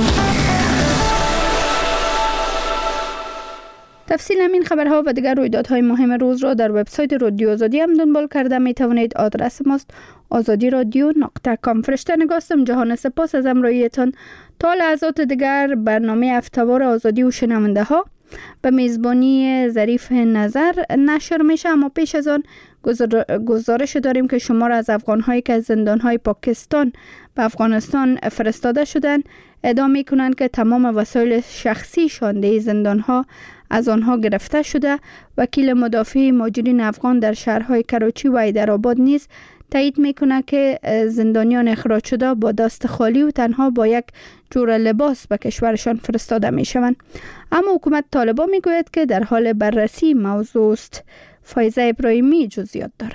تفصیل همین خبرها و دیگر رویدادهای مهم روز را در وبسایت رادیو آزادی هم دنبال کرده می توانید. آدرس ماست azadiradio.com. فرشته نگاستم جهان سپاس از همراهیتان. تا لحظات دیگر برنامه هفته‌وار آزادی و شنونده ها به میزبانی ظریف نظر نشر میشه، اما پیش از آن گزارش داریم که شمار از افغان‌هایی که از زندان‌های پاکستان به افغانستان فرستاده شدند ادعا می‌کنند که تمام وسایل شخصی شانده زندان‌ها از آنها گرفته شده. وکیل مدافع مهاجرین افغان در شهرهای کراچی و حیدرآباد نیز تایید میکنه که زندانیان اخراج شده با دست خالی و تنها با یک جور لباس به کشورشان فرستاده میشوند. اما حکومت طالبان میگوید که در حال بررسی موضوع است. فایزه ابراهیمی جزئیات داره.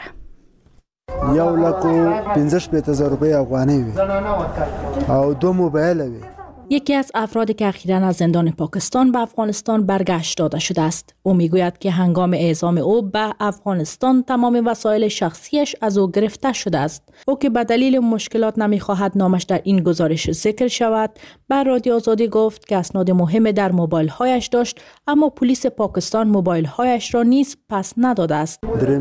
1,15,000 روپی افغانی وی او 2 موبایل وی. یکی از افرادی که اخیراً از زندان پاکستان به افغانستان برگشت داده شده است. او میگوید که هنگام اعزام او به افغانستان تمام وسایل شخصیش از او گرفته شده است. او که به دلیل مشکلات نمیخواهد نامش در این گزارش ذکر شود، به رادیو آزادی گفت که اسناد مهم در موبایل هایش داشت، اما پلیس پاکستان موبایل هایش را نیز پس نداده است.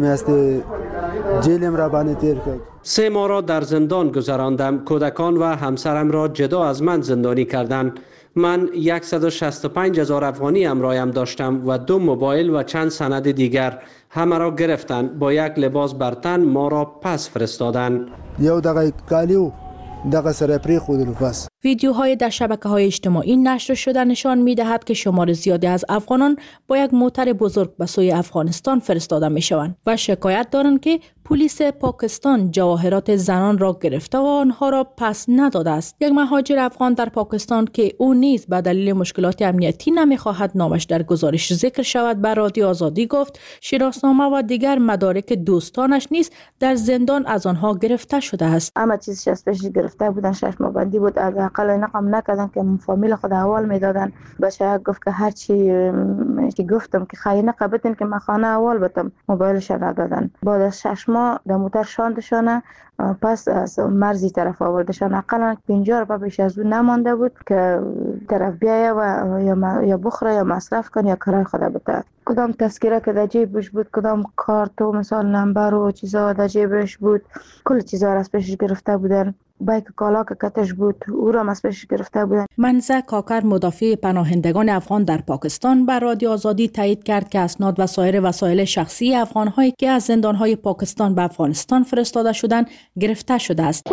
جیلم را بانی تیر کرد. 3 ماه را در زندان گذراندم. کودکان و همسرم را جدا از من زندانی کردند. من 165,000 افغانی همراهم داشتم و 2 موبایل و چند سند دیگر. همه را گرفتند. با یک لباس بر تن ما را پس فرستادند. یو دقیقه کالیو دغه سره پری خودلو پس. ویدیوهای در شبکه‌های اجتماعی نشر شده نشان می‌دهد که شمار زیادی از افغانان با یک موتر بزرگ به سوی افغانستان فرستاده می‌شوند و شکایت دارند که پلیس پاکستان جواهرات زنان را گرفته و آنها را پس نداده است. یک مهاجر افغان در پاکستان که او نیز به دلیل مشکلات امنیتی نمی‌خواهد نامش در گزارش ذکر شود، به رادیو آزادی گفت شناسنامه و دیگر مدارک دوستانش نیز در زندان از آنها گرفته شده است. اما چیزی از پیش گرفته بودن، 6 ماه بندی بود، از حداقل نقم نکردن که فامیل خود احوال میدادن. بچه گفت که هر چی که گفتم که خیلی نقبتین که من خانه احوال بدم، موبایلش ندادن. بعد از 6 ماه در موتر شاندشانه، پس از مرزی طرف آوردشان. اقلا 50 روپیه بیش از اون نمانده بود که طرف بیایه و یا بخوره یا مصرف کنه یا کرای خود بده. کدام تذکره که در جیبش بود، کدام کارت و مثال نمبر و چیزا در جیبش بود، کل چیزا را از پیشش گرفته بودن. بایک کالا که کتش بود او را از پیش گرفته بودن. منزه کاکر مدافع پناهندگان افغان در پاکستان بر رادیو آزادی تایید کرد که اسناد و سایر وسایل شخصی افغان‌هایی که از زندان‌های پاکستان به افغانستان فرستاده شدند گرفته شده است.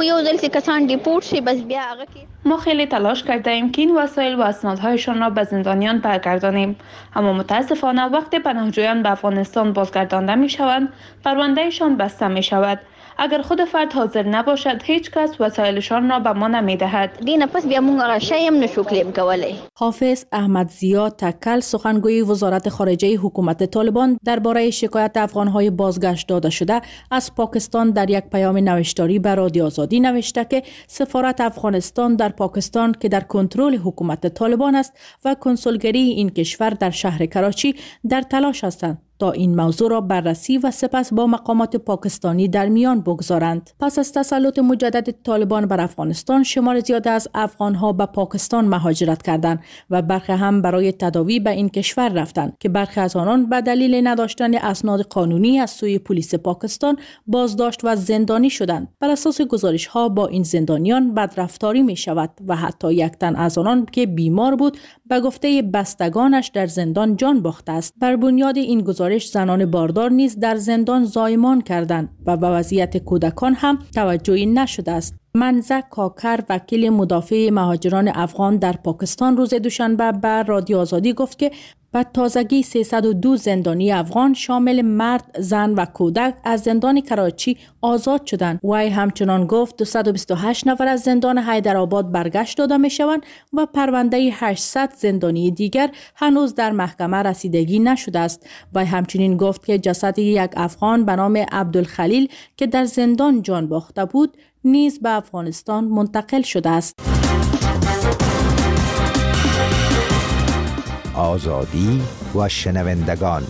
ما خیلی تلاش کرده ایم که این وسایل و اسنادهایشان را به زندانیان برگردانیم، اما متاسفانه وقتی پناهجویان به افغانستان بازگردانده می‌شوند پروندهشان بسته می‌شود. اگر خود فرد حاضر نباشد هیچ کس وسایلشان را به ما نمی‌دهد. دینه پس بیا مونږ را شیم نشو کلیم کولی. حافظ احمد زیا تکل سخنگوی وزارت خارجه حکومت طالبان درباره شکایت افغان‌های بازگشت داده شده از پاکستان در یک پیام نوشتاری به رادیو آزادی نوشته که سفارت افغانستان در پاکستان که در کنترل حکومت طالبان است و کنسولگری این کشور در شهر کراچی در تلاش هستند تا این موضوع را بررسی و سپس با مقامات پاکستانی در میان بگذارند. پس از تسلط مجدد طالبان بر افغانستان شمار زیاد از افغانها به پاکستان مهاجرت کردند و برخی هم برای تداوی به این کشور رفتند که برخی از آنان به دلیل نداشتن اسناد قانونی از سوی پلیس پاکستان بازداشت و زندانی شدند. بر اساس گزارش‌ها با این زندانیان بدرفتاری می شود و حتی یک تن از آنان که بیمار بود به گفته بستگانش در زندان جان باخته است. بر بنیاد این گزارش زنان باردار نیز در زندان زایمان کردند و به وضعیت کودکان هم توجهی نشده است. منزه کاکر وکیل مدافع مهاجران افغان در پاکستان روز دوشنبه به رادیو آزادی گفت که به تازگی 302 زندانی افغان شامل مرد، زن و کودک از زندان کراچی آزاد شدند. وی همچنان گفت 228 نفر از زندان حیدرآباد برگشت داده می شوند و پرونده 800 زندانی دیگر هنوز در محکمه رسیدگی نشده است. وی همچنین گفت که جسد یک افغان به نام عبدالخلیل که در زندان جان باخته بود نیز به افغانستان منتقل شده است. آزادی و شنوندگان.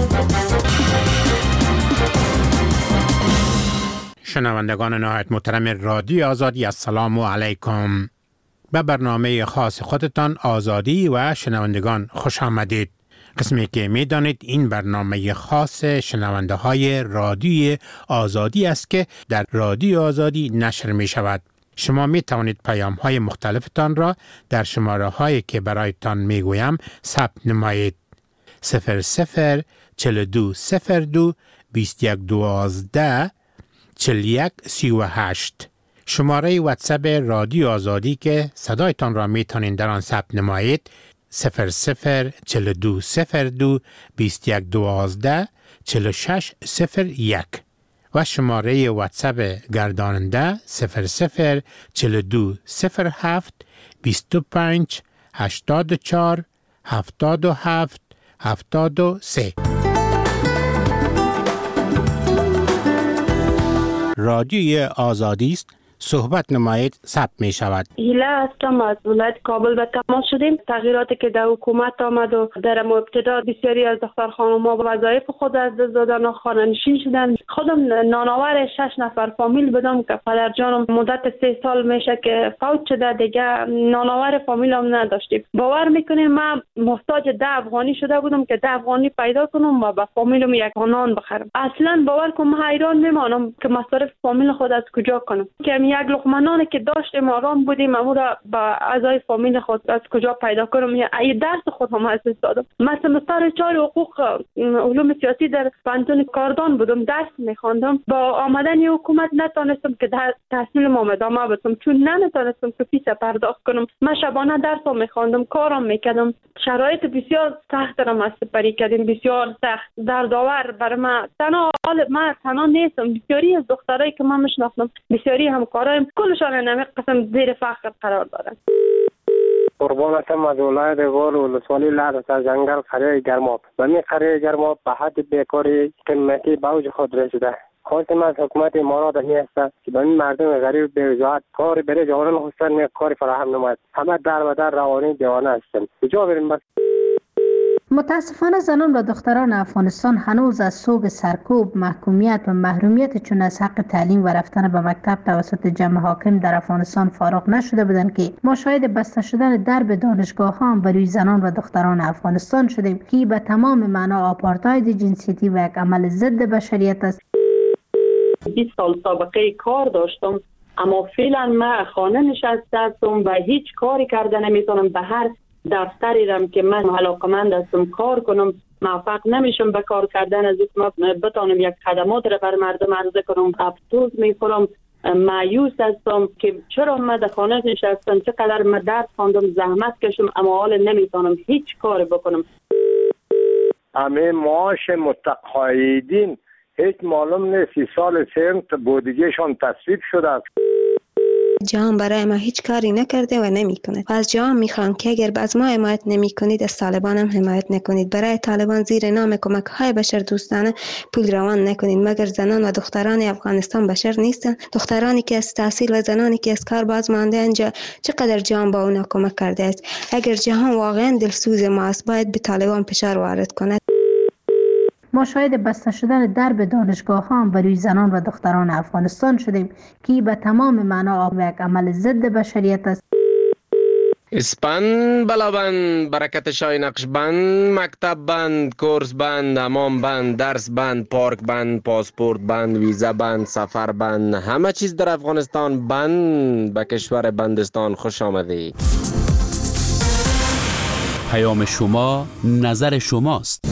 شنوندگان نهایت محترم رادیو آزادی، السلام علیکم. به برنامه خاص خودتان آزادی و شنوندگان خوش آمدید. قسمی که می دانید این برنامه خاص شنونده های رادیو آزادی است که در رادیو آزادی نشر می شود. شما می توانید پیام های مختلفتان را در شماره هایی که برایتان می گویم ثبت نمایید. 00 42 02 21 12 41 38. شماره واتساپ رادیو آزادی که صدایتان را می توانید در آن ثبت نمایید 00 42 02 21 12 46 01 و شماره واتساپ گرداننده 00 42 07 25 84 77 73. رادیوی آزادی است. صحبت نمایید ثبت می شود. هیله هستم، از ولایت کابل به تماس شدیم. تغییراتی که در حکومت آمد و در ابتدا بسیاری از دختر خانم‌ها وظایف خود از دست دادن و خانه‌نشین شدن. خودم نانآور 6 نفر فامیل بودم که پدر جانم مدت 3 سال میشه که فوت شده، دیگه نانآور فامیلم نداشتیم. باور میکنین من محتاج 10 افغانی شده بودم که 10 افغانی پیدا کنم و به فامیلم یک نان بخرم. اصلا باور کن من حیران میمانم که مصارف فامیل خود از کجا کنم. که یک لقمه نانی که داشتیم آرام بودیم اما را با اعضای فامیل خود از کجا پیدا کنم. ای درس خود هم از دست دادم. من سمستر 4 حقوق علوم سیاسی در پانتون کاردان بودم، درس میخواندم. با آمدن حکومت نتونستم که تحصیلم ادامه بدم چون نمیتونستم که فیس پرداخت کنم. من شبانه درس میخواندم، کارم میکردم. شرایط بسیار سخت را ما سپری کردیم، بسیار سخت دردآور برای من. تنها نیستم، بسیاری از دخترایی که من میشناسم، بسیاری همکارایم کلشان نمی قسم زیر فقر قرار دارن. قربانتم از ولایت غور ولسوالی لعد از جنگل قریه گرماب و می قریه گرماب به حد بیکاری قیمتی به اوج خود رسیده. خواستم از حکومت امارات می است که به این مردم غریب بی‌وجاهت کاری برای جوانان خودشان می کاری فراهم نماید. همه در و در روانی دیوانه هستند. کجا بریم بس؟ متاسفانه زنان و دختران افغانستان هنوز از سوگ سرکوب، محکومیت و محرومیت چون از حق تعلیم و رفتن به مکتب توسط جمع حاکم در افغانستان فارغ نشده بودند که ما شاهد بسته شدن درب دانشگاه ها بر روی زنان و دختران افغانستان شدیم که به تمام معنا آپارتاید جنسیتی و یک عمل ضد بشریت است. 20 سال سابقه کار داشتم. اما فعلا من خانه نشسته هستم و هیچ کاری کرده نمیتونم. به هر دفتری رم که من علاقمند هستم کار کنم موفق نمیشم به کار کردن. از اینکه من بتونم یک خدمات را بر مردم عرضه کنم افسوس میخورم، مایوس هستم که چرا من در خانه نشستم، چقدر من درد خواندم، زحمت کشم، اما حالا نمیتونم هیچ کار بکنم. همه معاش متقاعدین هیچ معلوم نیست سال سنت بودجهشان تصویب شده است. جهان برای ما هیچ کاری نکرده و نمیکنه. از جهان میخوام که اگر از ما حمایت نمیکنید از طالبان هم حمایت نکنید. برای طالبان زیر نام کمک های بشر دوستانه پول روان نکنید، مگر زنان و دختران افغانستان بشر نیستن؟ دخترانی که از تحصیل و زنانی که از کار باز مانده اینجا چقدر جهان با اونا کمک کرده است؟ اگر جهان واقعا دلسوز ما است باید به طالبان فشار وارد کند. ما شاهد بسته شدن درب دانشگاه ها هم بروی زنان و دختران افغانستان شدیم که به تمام معنا یک عمل ضد بشریت است. اسپند بلابند، برکت شای نقش بند، مکتب بند، کورس بند، حمام بند، درس بند، پارک بند، پاسپورت بند، ویزا بند، سفر بند، همه چیز در افغانستان بند. به کشور بندستان خوش آمدید. پیام شما نظر شماست.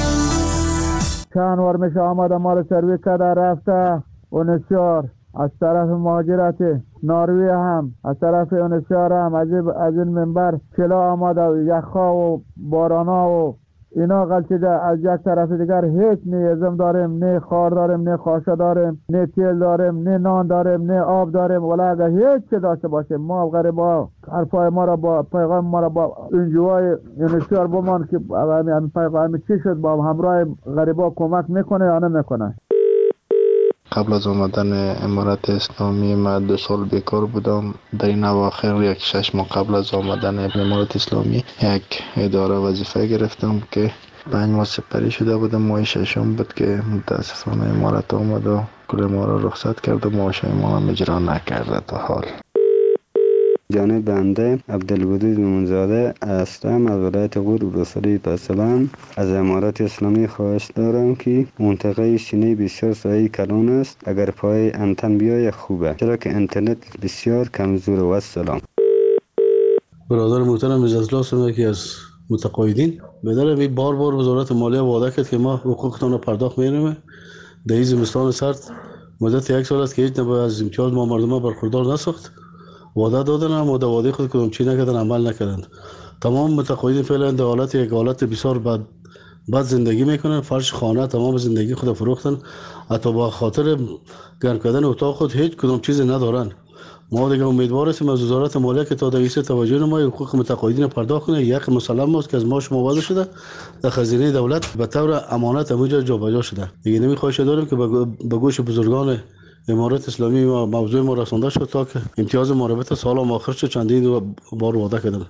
چند وار میشه آمده ما رو سرویس کرده رفته اونسیار از طرف مهاجرت ناروی هم از طرف اونسیار هم از این منبر کلا آمده یخها و بارانا و اینا غلطیده. از یک طرف دیگر هیچ نه ازم داریم، نه خار داریم، نه خاشه داریم، نه تیل داریم، نه نان داریم، نه آب داریم. ولی اگر هیچ چی داشته باشیم ما غریبا حرفای ما را با پیغام ما را با انجوای اونسیار بمان که همین پیغام چی شد با همراه غریبا کمک میکنه یا نمیکنه. قبل از آمدن امارت اسلامی من 2 سال بیکار بودم. در این اواخر یک 6 ماه قبل از آمدن امارت اسلامی یک اداره وظیفه گرفتم که 5 ماه سپری شده بودم. ماه 6 بود که متاسفانه امارت آمد و کل ما را رخصت کرد و معاش ما هم اجرا نکرده تا حال. جانب بنده عبدالودود مومنزاده هستم از ولایت غور بلوچستان پاسبان. از امارت اسلامی خواهش دارم که منطقه سینه بسیار سایه کلان است، اگر پای انتن بیاید خوبه، چرا که اینترنت بسیار کمزور و السلام. برادر محترم عزت الله هستم، یکی از متقاعدین. بدل بار وزارت مالیه وعده کرد که ما حقوقتان را پرداخت می‌کنیم. در زمستان سرد مدت 1 سال است که هیچ نوع از امتیاز ما مردم برخوردار نساخت. وعده دادن اما در وعده خود کدام چی نکردن، عمل نکردند. تمام متقاعدین فعلا در حالت یک حالت بسیار بد زندگی میکنن. فرش خانه تمام زندگی خود فروختن، حتی با خاطر گرم کردن اتاق خود هیچ کدام چیز ندارن. ما دیگه امیدوار هستیم از وزارت مالیه که تا دیگه توجه نمای حقوق متقاعدین پرداخت کنه. یک مسلم است که از ما شما وعده شده در خزینه دولت به طور امانت همونجا جابجا شده. دیگه نمیخواهش داریم که به گوش بزرگان امارت اسلامی و موضوع ما رسانده شد تا که امتیاز مربوط سال آخر شد. چندین بار وعده کردن.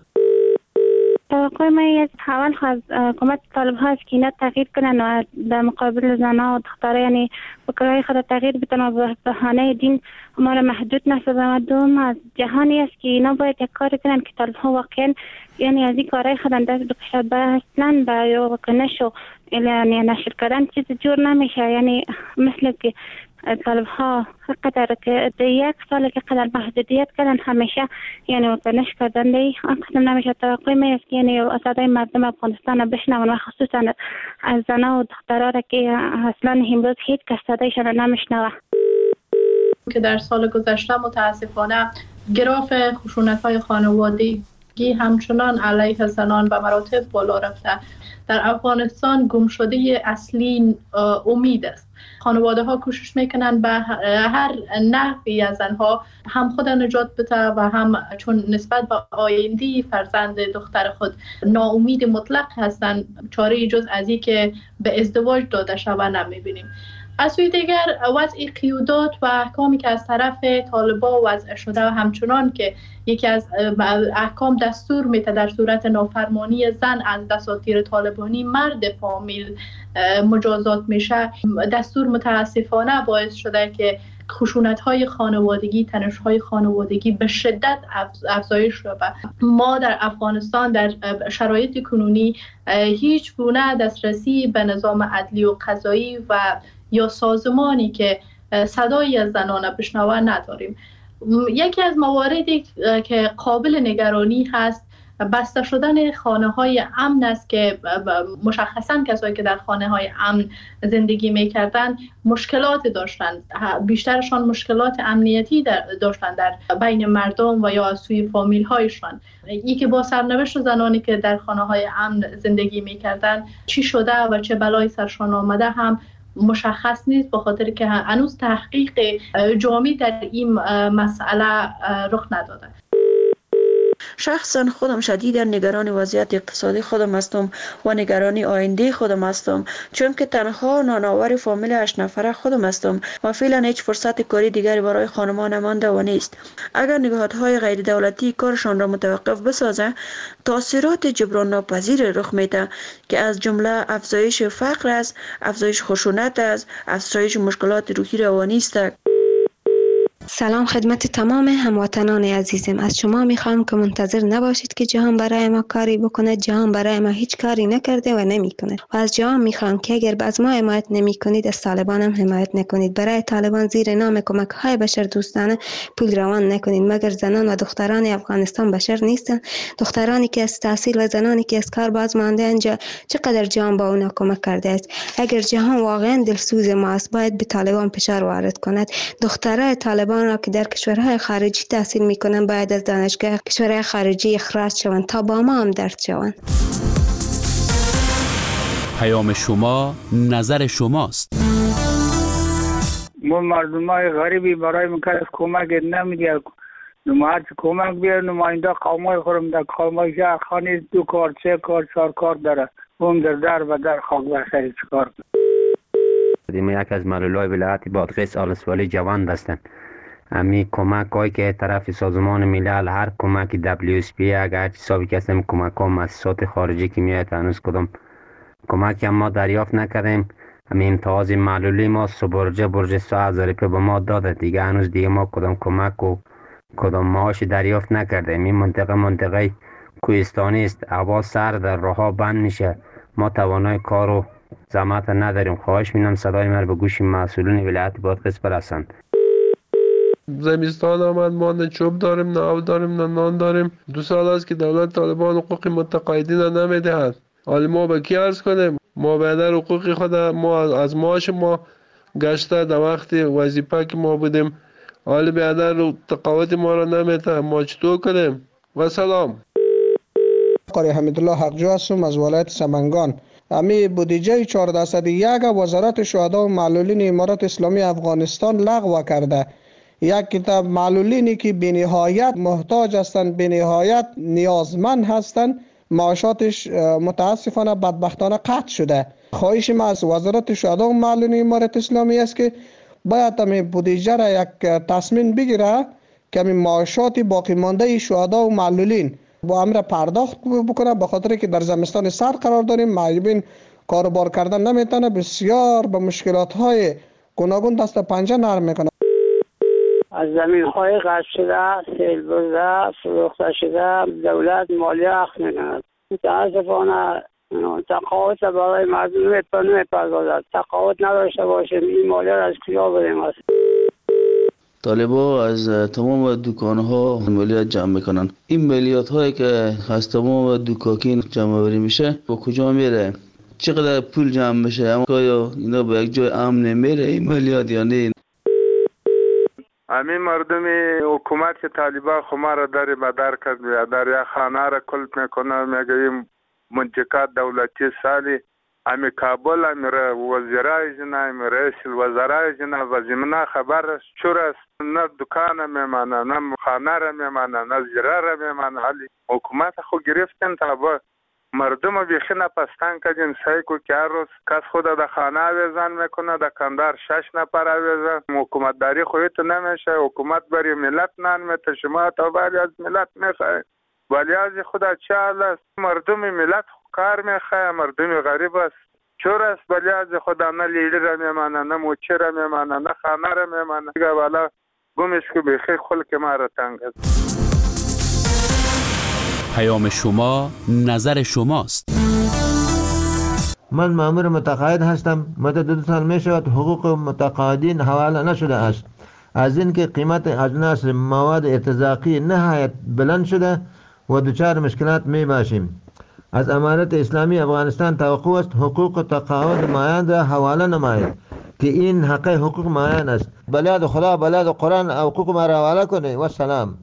توقع ما از اول از حکومت طالب هاست که اینا تغییر کنن و در مقابل زنها و دخترها یعنی بکرهای خود تغییر بدن و به بهانه دین ما را محدود نسازن. و دوم از جهانی است که اینا باید یک کار کنن که طالب ها واقعا یعنی از این کارهای خود دست بکشد. به اصلا به واکنش و یعنی نشر کردن چیز جور نمیشه. یعنی مثل که طالب ها قدر که 1 سال که قدر محدودیت کردن همیشه یعنی واکنش کردن دی قسم نمیشه. توقع می است یعنی صدای مردم افغانستان بشنون و خصوصا از زنها و دخترها را که اصلا امروز هیچ کس صدایشان نمیشنوه. که در سال گذشته متاسفانه گراف خشونت‌های خانوادگی همچنان علیه زنان به مراتب بالا رفته. در افغانستان گمشده اصلی امید است. خانواده ها کوشش میکنن به هر نحوی از آنها هم خود نجات بده و هم چون نسبت به آینده فرزند دختر خود ناامید مطلق هستن، چاره جز از این که به ازدواج داده شود نمیبینیم. از سوی دیگر وضع قیودات و احکامی که از طرف طالبان وضع شده و همچنان که یکی از احکام دستور میده در صورت نافرمانی زن از دساتیر طالبانی مرد فامیل مجازات میشه، دستور متاسفانه باعث شده که خشونت‌های خانوادگی، تنش‌های خانوادگی به شدت افزایش یابد. ما در افغانستان در شرایط کنونی هیچ گونه دسترسی به نظام عدلی و قضایی و یا سازمانی که صدایی از زنان بشنوه نداریم. یکی از مواردی که قابل نگرانی هست بسته شدن خانه های امن است که مشخصا کسایی که در خانه های امن زندگی میکردن مشکلات داشتند، بیشترشان مشکلات امنیتی داشتند در بین مردم و یا از سوی فامیل هایشان. یکی با سرنوشت زنانی که در خانه های امن زندگی میکردن چی شده و چه بلایی سرشان آمده هم مشخص نیست، به خاطر که هنوز تحقیق جامع در این مسئله رخ نداده. شخصا خودم شدیدا نگران وضعیت اقتصادی خودم هستم و نگرانی آینده خودم هستم، چون که تنها نانآور فامیل 8 نفره خودم هستم و فعلا هیچ فرصت کاری دیگری برای خانمان نمانده و نیست. اگر نگاههای غیر دولتی کارشان را متوقف بسازه، تاثیرات جبران ناپذیر رخ میده که از جمله افزایش فقر است، افزایش خشونت است، افزایش مشکلات روحی روانی است. سلام خدمت تمام هموطنان عزیزم. از شما میخوام که منتظر نباشید که جهان برای ما کاری بکنه. جهان برای ما هیچ کاری نکرده و نمیکنه. و از جهان میخوام که اگر از ما حمایت نمیکنید، از طالبان هم حمایت نکنید. برای طالبان زیر نام کمک های بشر دوستانه پول روان نکنید. مگر زنان و دختران افغانستان بشر نیستن؟ دخترانی که از تحصیل و زنانی که از کار باز مانده انجا چقدر جهان با اونا کمک کرده است؟ اگر جهان واقعا دلسوز ما است، باید به طالبان فشار وارد کند. دخترای طالبان را که در کشورهای خارجی تحصیل میکنن باید از دانشگاه کشورهای خارجی اخراج شوند تا با ما هم درد شوند. پیام شما نظر شماست. ما مردمای غریبی برای مکرس کمک نمیدید. نماز کمک بیار نماینده قومای خورم در قومای شهر خانی 2 کار 3 کار 4 کار داره. اون در و در خاک بخشی چکار ما یک از معلولای ولایت بادغیس آلسوالی جوان هستند. امی کمک هایی که طرف سازمان ملل هر کمک WSP اگر حسابی که هستیم کمک ها مؤسسات خارجی که میاد هنوز کدام کمک هم ما دریافت نکردیم. امی امتیاز معلولی ما برج 3000 روپیه به ما داده دیگه هنوز دیگه ما کدام کمک و کدام معاش دریافت نکردیم. این منطقه کوهستانی است، هوا سرد، راهها بند میشه، ما توانای کار و زحمت نداریم. خواهش می‌کنم صدای من به گوش مسئولین ولایت بادغیس برسند. زمستان آمد، ما نه چوب داریم، نه آب داریم، نه نان داریم. 2 سال است که دولت طالبان حقوق متقاعدین را نمیدهد. حالا ما به کی عرض کنیم؟ ما بیادر حقوق خود ما از معاش ما گشته در وقت وظیفه که ما بودیم، حالا بیادر تقاعد ما را نمیده. ما چطور کنیم؟ و سلام. قاری حمیدالله حقجو هستم از ولایت سمنگان. امی بودجه 1401 وزارت شهدا و معلولین امارات اسلامی افغانستان لغو کرده. یک کتاب معلولینی که بینهایت محتاج هستند، بینهایت نیازمند هستند، معاشاتش متاسفانه بدبختانه قطع شده. خواهش ما از وزارت شهدا و معلولین امارات اسلامی است که باید همین بودجه را یک تصمیم بگیره که همین معاشات باقی مانده شهدا و معلولین با امر پرداخت بکنه، به خاطر که در زمستان سرد قرار داریم، معیوبین کاروبار کردن نمیتونه، بسیار به مشکلات های گوناگون دست پنجه نرم میکنه. از زمین های قطع شده، سیل برده، فروخته شده، دولت مالیه اخذ میکند. متاسفانه تقاعد برای مردم نمیپردازد. تقاعد نداشته باشیم این مالیه را از کجا بدیم است؟ طالبا از تمام دکان‌ها مالیات جمع میکنن. این مالیات هایی که از تمام دکاکین جمع آوری میشه با کجا میره؟ چقدر پول جمع میشه؟ اما آیا اینا به یک جای امن نمیره این مالیات یا نه؟ همین مردم حکومت که طالبان خما را در بدر کرد، در یک خانه را کلپ میکنه، میگه این منطقه دولتی سالی امی کابل امی وزیرای جنا امی رئیس الوزرای جنا و زمینه خبر است چور است، نه دکان میمانه، نه خانه را میمانه، نه زیره را میمانه. حالی حکومت خود گرفتن تا با مردم بیخی نپستان کردین. سعی کو که هر روز کس خود در خانه آویزان میکنه، در کندار 6 نفر آویزان. حکومت داری خودت نمیشه، حکومت برای ملت نان میته، شما تا ولی از ملت میخواه، ولی از خدا چه حال است؟ مردم ملت کار میخواه، مردم غریب است چور است، ولی از خدا نه لیلی را میمانه، نه موچه را میمانه، نه خانه را میمانه. دیگه والا گمش که بیخی خلق ما را تنگ است. پیام شما نظر شماست. من مأمور متقاعد هستم. مدت 2 سال می شود حقوق متقاعدین حواله نشده است. از اینکه قیمت اجناس مواد ارتزاقی نهایت بلند شده و دچار مشکلات می باشیم. از امارت اسلامی افغانستان توقع است حقوق تقاعد مایان را حواله نماید که این حقوق مایان است. بلاد خدا بلاد قرآن حقوق ما را حواله کنه. و سلام.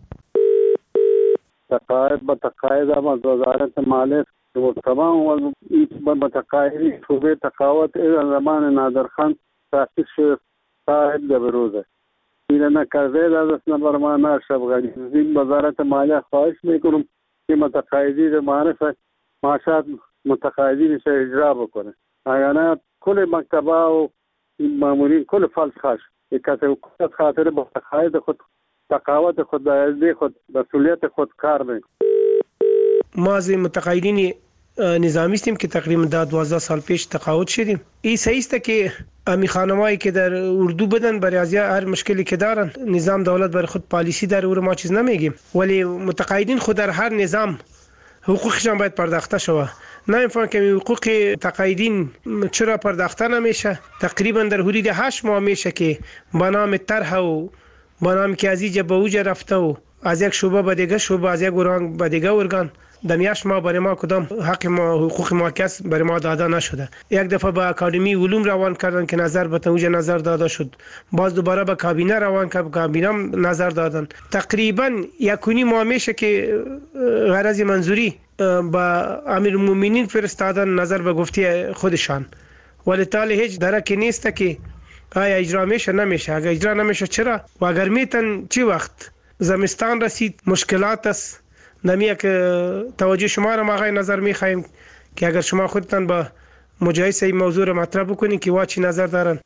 تقاعد به تقاعد هم از وزارت مالیه و تمام متقاعدین شعبه تقاعد زمان نادرخان تاسیس شد تا به روزه این نکرده در دست نبرمان شبغانی این وزارت مالیه خواهش میکنم که متقاعدین معرفت معاشات متقاعدین سے اجرا بکنه اگر کل مکتبه و مامورین کل فلس خاش که خاطر با تقاعد خود تقاعد خود دایزده خود مسئولیت خود کار میکنه. ما از متقاعدین نظامی هستیم که تقریبا 12 سال پیش تقاعد شدیم. این صحیح است که امی خانمایی که در اردو بدن برای از هر مشکلی که دارن نظام دولت برای خود پالیسی داره و ما چیز نمیگیم، ولی متقاعدین خود در هر نظام حقوقشان باید پرداخته شود. نمی‌فهمم که حقوق تقاعدین چرا پرداخته نمیشه. تقریبا در حدود 8 ماه میشه که با نام طرح و با نام که از اینجا به اوجه رفته و از یک شعبه به دیگه شعبه از یک ارگان به دیگه ارگان در 8 ماه برای ما کدام حق ما حقوق ما کس برای ما داده نشده. یک دفعه به اکادمی علوم روان کردن که نظر به اوجه نظر داده شد، باز دوباره به کابینه روان کرد، کابینه نظر دادن. تقریبا 1.5 ماه میشه که غرض منظوری با امیرالمومنین فرستادن نظر به گفته خودشان، ولی تا هیچ درکی نیست که آیا اجرا میشه نمیشه. اگر اجرا نمیشه چرا و اگر میتن چی وقت زمستان رسید مشکلات است. نمیه که توجه شما را ما آقای نظر میخوایم که اگر شما خودتان با مجایسه این موضوع را مطرح بکنین که واچی نظر دارن.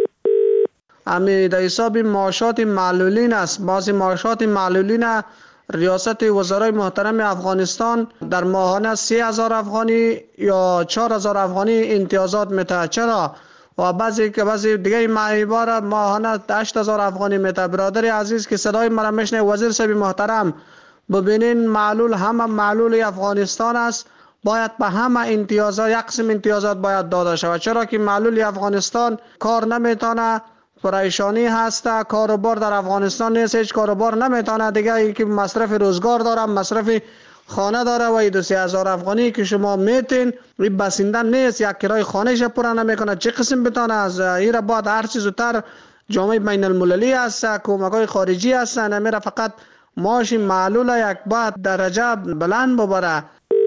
امی در حساب معاشات معلولین است. بعضی معاشات معلولین ریاست وزرای محترم افغانستان در ماهانه 3000 افغانی یا 4000 افغانی امتیازات میده. چرا؟ و بعضی دیگه معیبار ماهانه 8000 افغانی میده. برادر عزیز که صدای مرا میشنه، وزیر صاحب محترم ببینین معلول همه معلول افغانستان است، باید به همه امتیازات یک قسم امتیازات باید داده شود. چرا که معلول افغانستان کار نمیتونه، پریشانی هست، کاروبار در افغانستان نیست، هیچ کاروبار نمیتونه دیگه، یکی مصرف روزگار داره، مصرف خانه داره و 2-3000 افغانی که شما میتین این بسنده نیست، یک کرای خانهش پورا نمیکنه. چه قسم بتونه از این را بعد هر چیز زودتر جامعه بین المللی هست، کمک‌های خارجی هست، نمیره فقط معاش معلول یک بعد درجه بلند ببره.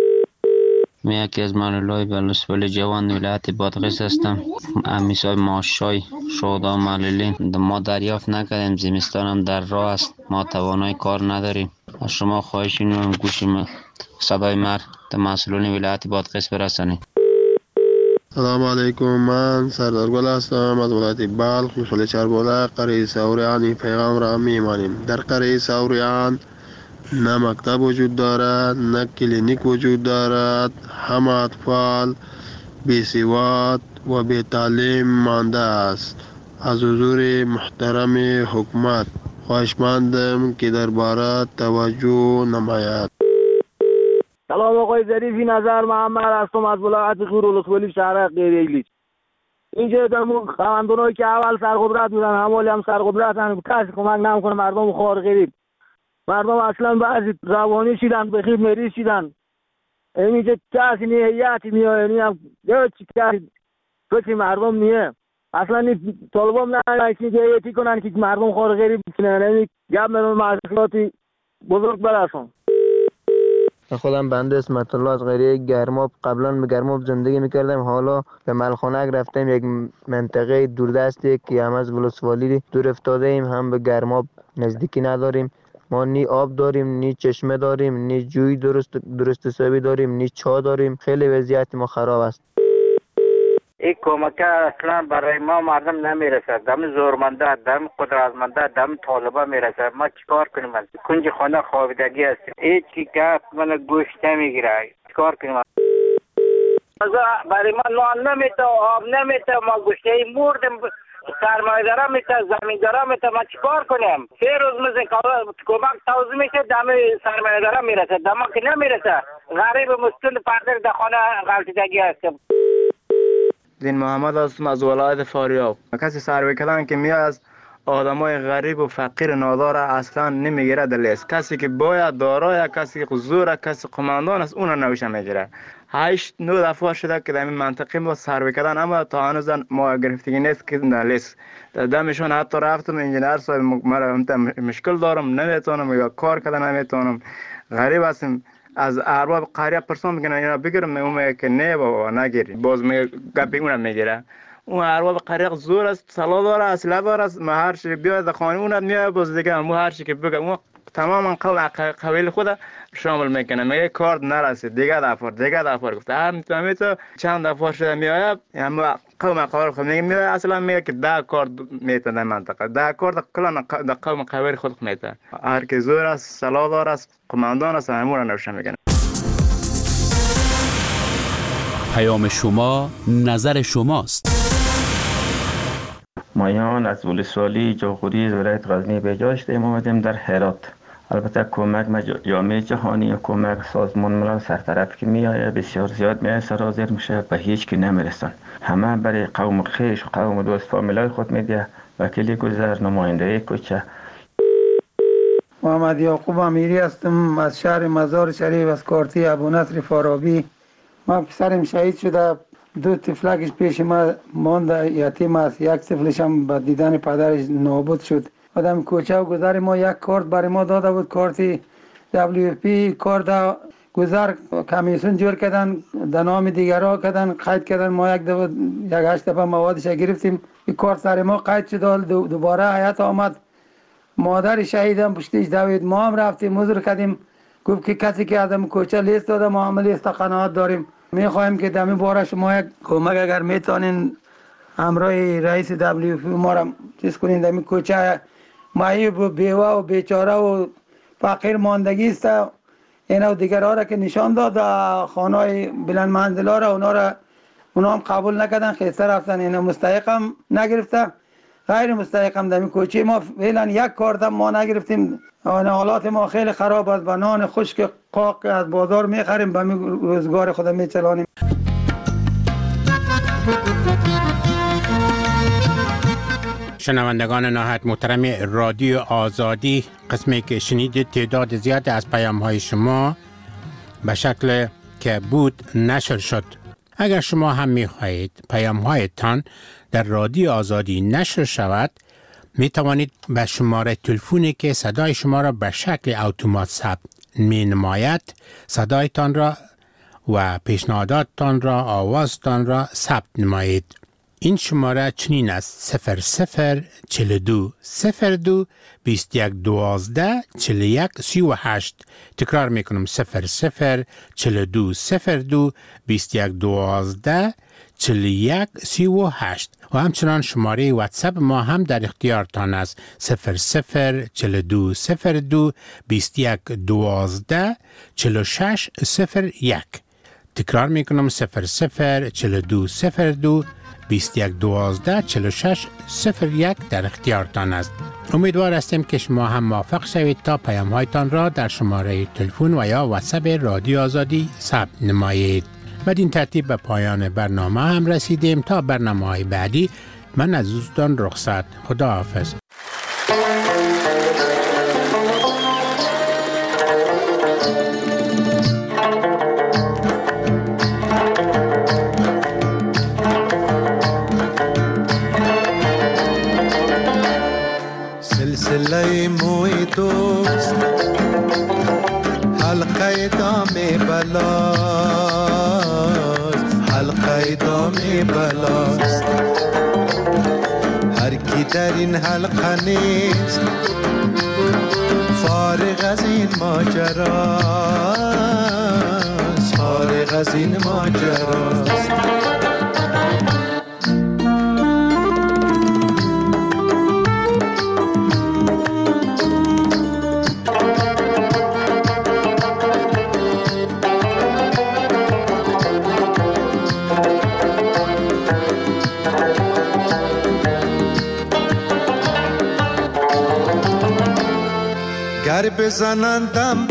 من یکی از معلولای بلوچستان جوان ولایت بادغیس هستم. مثال معاشای شهدا معلولین ما دریافت نکردیم، زمستان هم در راه است، ما توانای کار نداریم. از شما خواهش می‌کنم گوش صدای مرد به مسئولین ولایت بادغیس برسانید. سلام علیکم، من سردار گل هستم از ولایت بلخ، مسئول چربوله قریه سوریان. این پیغام را میمانیم. در قریه سوریان نه مکتب وجود دارد، نه کلینیک وجود دارد. همه اطفال بی‌سواد و بی تعلیم مانده است. از حضور محترم حکومت خواهشمندم که درباره توجه نماید. سلام آقای ظریفی، نظر محمد هستم از ولایت غور ولسوالی شهر غیر ایلیچ. اینجا دمون خواندونایی که اول سرقدرت بودن همالی هم سرقدرتن، کسی کمک نمیکنه مردم خوار غریب. مردم اصلا بعضی روانی شدن، بخیر مریض شدن. اینجا کسی نیه، هیئتی میاد، یعنی هم چی کسی فکر مردم نیه. اصلا این طالبان نه که هیئتی کنن که مردم خوار غریب بکنن. یعنی گپ میدونم محصولاتی بزرگ برسون. خودم بنده اسمت الله از قریه گرماب. قبلا به گرماب زندگی میکردم، حالا به ملخانک رفتم، یک منطقه دوردستی که هم از ولسوالی دور افتاده ایم، هم به گرماب نزدیکی نداریم. ما نی آب داریم، نی چشمه داریم، نی جوی درست حسابی داریم، نی چا داریم. خیلی وضعیت ما خراب است. این کمک اصلا برای ما مردم نمیرسد. دم زورمنده، دم قدرتمنده، دم طالبه میرسد. ما چیکار کنیم؟ کنج خانه خوابیدگی هستیم. هیچ گپ من گوش نمیگیره. چیکار کنیم؟ برای ما نان نمیته، آب نمیته، ما گوشته مردیم. سرمایه دارم میته، زمین دارم میته، ما چیکار کنیم؟ 3 روز مثل کمک توضیح میشه، دم سرمایه دارم میرسه، دم که نمیرسه. غریب مستون پردر در خانه غلطیدگی هستیم. دین محمد هستم از ولایت فاریاب. کسی سروی کردن که میاد از آدمای غریب و فقیر نادار اصلا نمیگیره در لیست. کسی که باید دارای، کسی که زور، کسی قماندان است، اون نوشه میگیره. 8-9 دفعه شده که در این منطقه ما سروی کردن، اما تا هنوز ما گرفتگی نیست که در لیست. دمشون حتی رفتم انجینر صاحب مرا مشکل دارم نمیتونم یا کار کردن نمیتونم، غریب هستم. از ارباب قریه پرسان میگن اینا بگیرم، میگم که نه بابا نگیری، باز گپی اونم میگیره. اون ارباب قریه زور است، سلا داره، اسلحه داره، ما هر چی بیاد خانه اونم میاد، باز دیگه ما هر چی که بگم اون تماما قبیل خود شامل میکنه. میگه کارت نرسید، دیگه دفعه گفته هر میتونم تو چند دفعه شده میاد، اما قوم قوار خود میگه اصلا میگه که 10 کارت میتونه منطقه 10 کارت کلا قوم قوار خود میتونه. هر کی زور است، سلا داره است، قماندان است، همون رو نوشه میکنه. پیام شما نظر شماست. مایان از ولسوالی جاغوری ولایت غزنی به جا هستیم. اومدیم در هرات. البته کمک جامعه جهانی و کمک سازمان ملل سرطرف که میآید بسیار زیاد میآید سرازیر میشه، به هیچ کی نمیرسن. همه برای قوم خیش و قوم دوست فامیلای خود میده. وکیل گذر، نماینده کوچه. محمد یعقوب امیری هستم از شهر مزار شریف، از کارتی ابونصر فارابی. ما پسرم شهید شده، 2 طفلکش پیش ما مانده، یتیم است. یک طفلش هم با دیدن پدرش نابود شد. آدم کوچه و گذر ما یک کارت برای ما داده بود، کارتی WFP کارت گذر کمیسیون جور کردن، در نام دیگرها کردن، قید کردن. ما یک 8 دفعه موادش گرفتیم، این کارت سر ما قید شد. دوباره حیات آمد، مادر شهیدم پشتیش دوید. ما هم رفتیم حضور کردیم، گفت که کسی که آدم کوچه لیست داده ما هم لیست قناعت داریم. میخوایم که دمی باره شما یک کمک اگر میتونین همراه رئیس WFP ما را چیز کنین. دمی کوچه معیوب بیوه و بیچاره و فقیر ماندگی است. اینا و دیگرها را که نشان داد خانه‌های بلند منزلا را، اونا هم قبول نکردن، خسته رفتن. اینا مستحق هم نگرفته، غیر مستحق هم. دمی کوچه ما فعلا یک کارت هم ما نگرفتیم. حالات ما خیلی خراب است، با نان خشک قاق از بازار میخریم، به روزگار خود میچلانیم. شنوندگان نهایت محترم رادیو آزادی، قسمی که شنیدید تعداد زیاد از پیام های شما به شکل که بود نشر شد. اگر شما هم می خواهید پیام هایتان در رادیو آزادی نشر شود، می توانید به شماره تلفنی که صدای شما را به شکل اتومات ثبت می نماید صدایتان را و پیشنهاداتتان را، آوازتان را ثبت نمایید. این شماره چنین است: 0042 02 21 12 41 38. تکرار میکنم: 0042 02 21 12 41 38. و همچنان شماره واتساپ ما هم در اختیارتان است: 0042 02 21 12 46 01. تکرار میکنم: 0042 02 21 12 46 01 در اختیارتان است. امیدوار هستیم که شما هم موافق شوید تا پیام هایتان را در شماره تلفن و یا واتساپ رادیو آزادی ثبت نمایید. بدین ترتیب به پایان برنامه هم رسیدیم. تا برنامه های بعدی من از دوستان رخصت. خدا حافظ. سلسله موی دوست، حلقه دام بلاست، حلقه دام بلاست. هر کی در این حلقه نیست فارغ از این ماجراست، فارغ از این ماجراست. گر بزنندم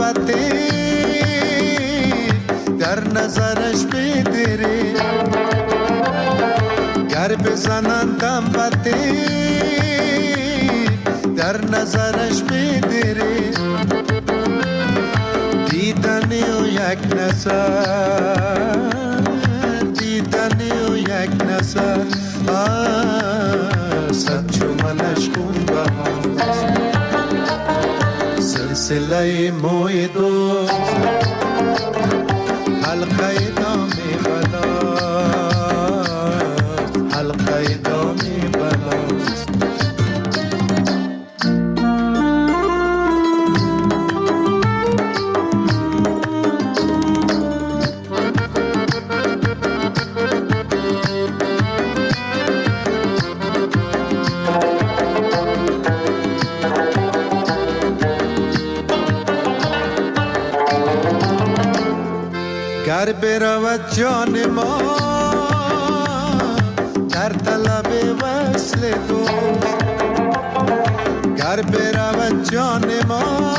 بدی در نظرش بدری، گر بزنندم بدی در نظرش میدیری دیدنی و یک نظر دیدنی و یک نظر صد چومنش خون بهاست سلسله موی دوست حلقه دامی بلاست حلقه دامی بلاست گر برود جان ما در طلب وصل دوست گر برود جان ما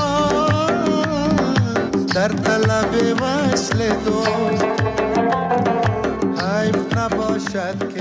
در طلب وصل دوست حیف نباشد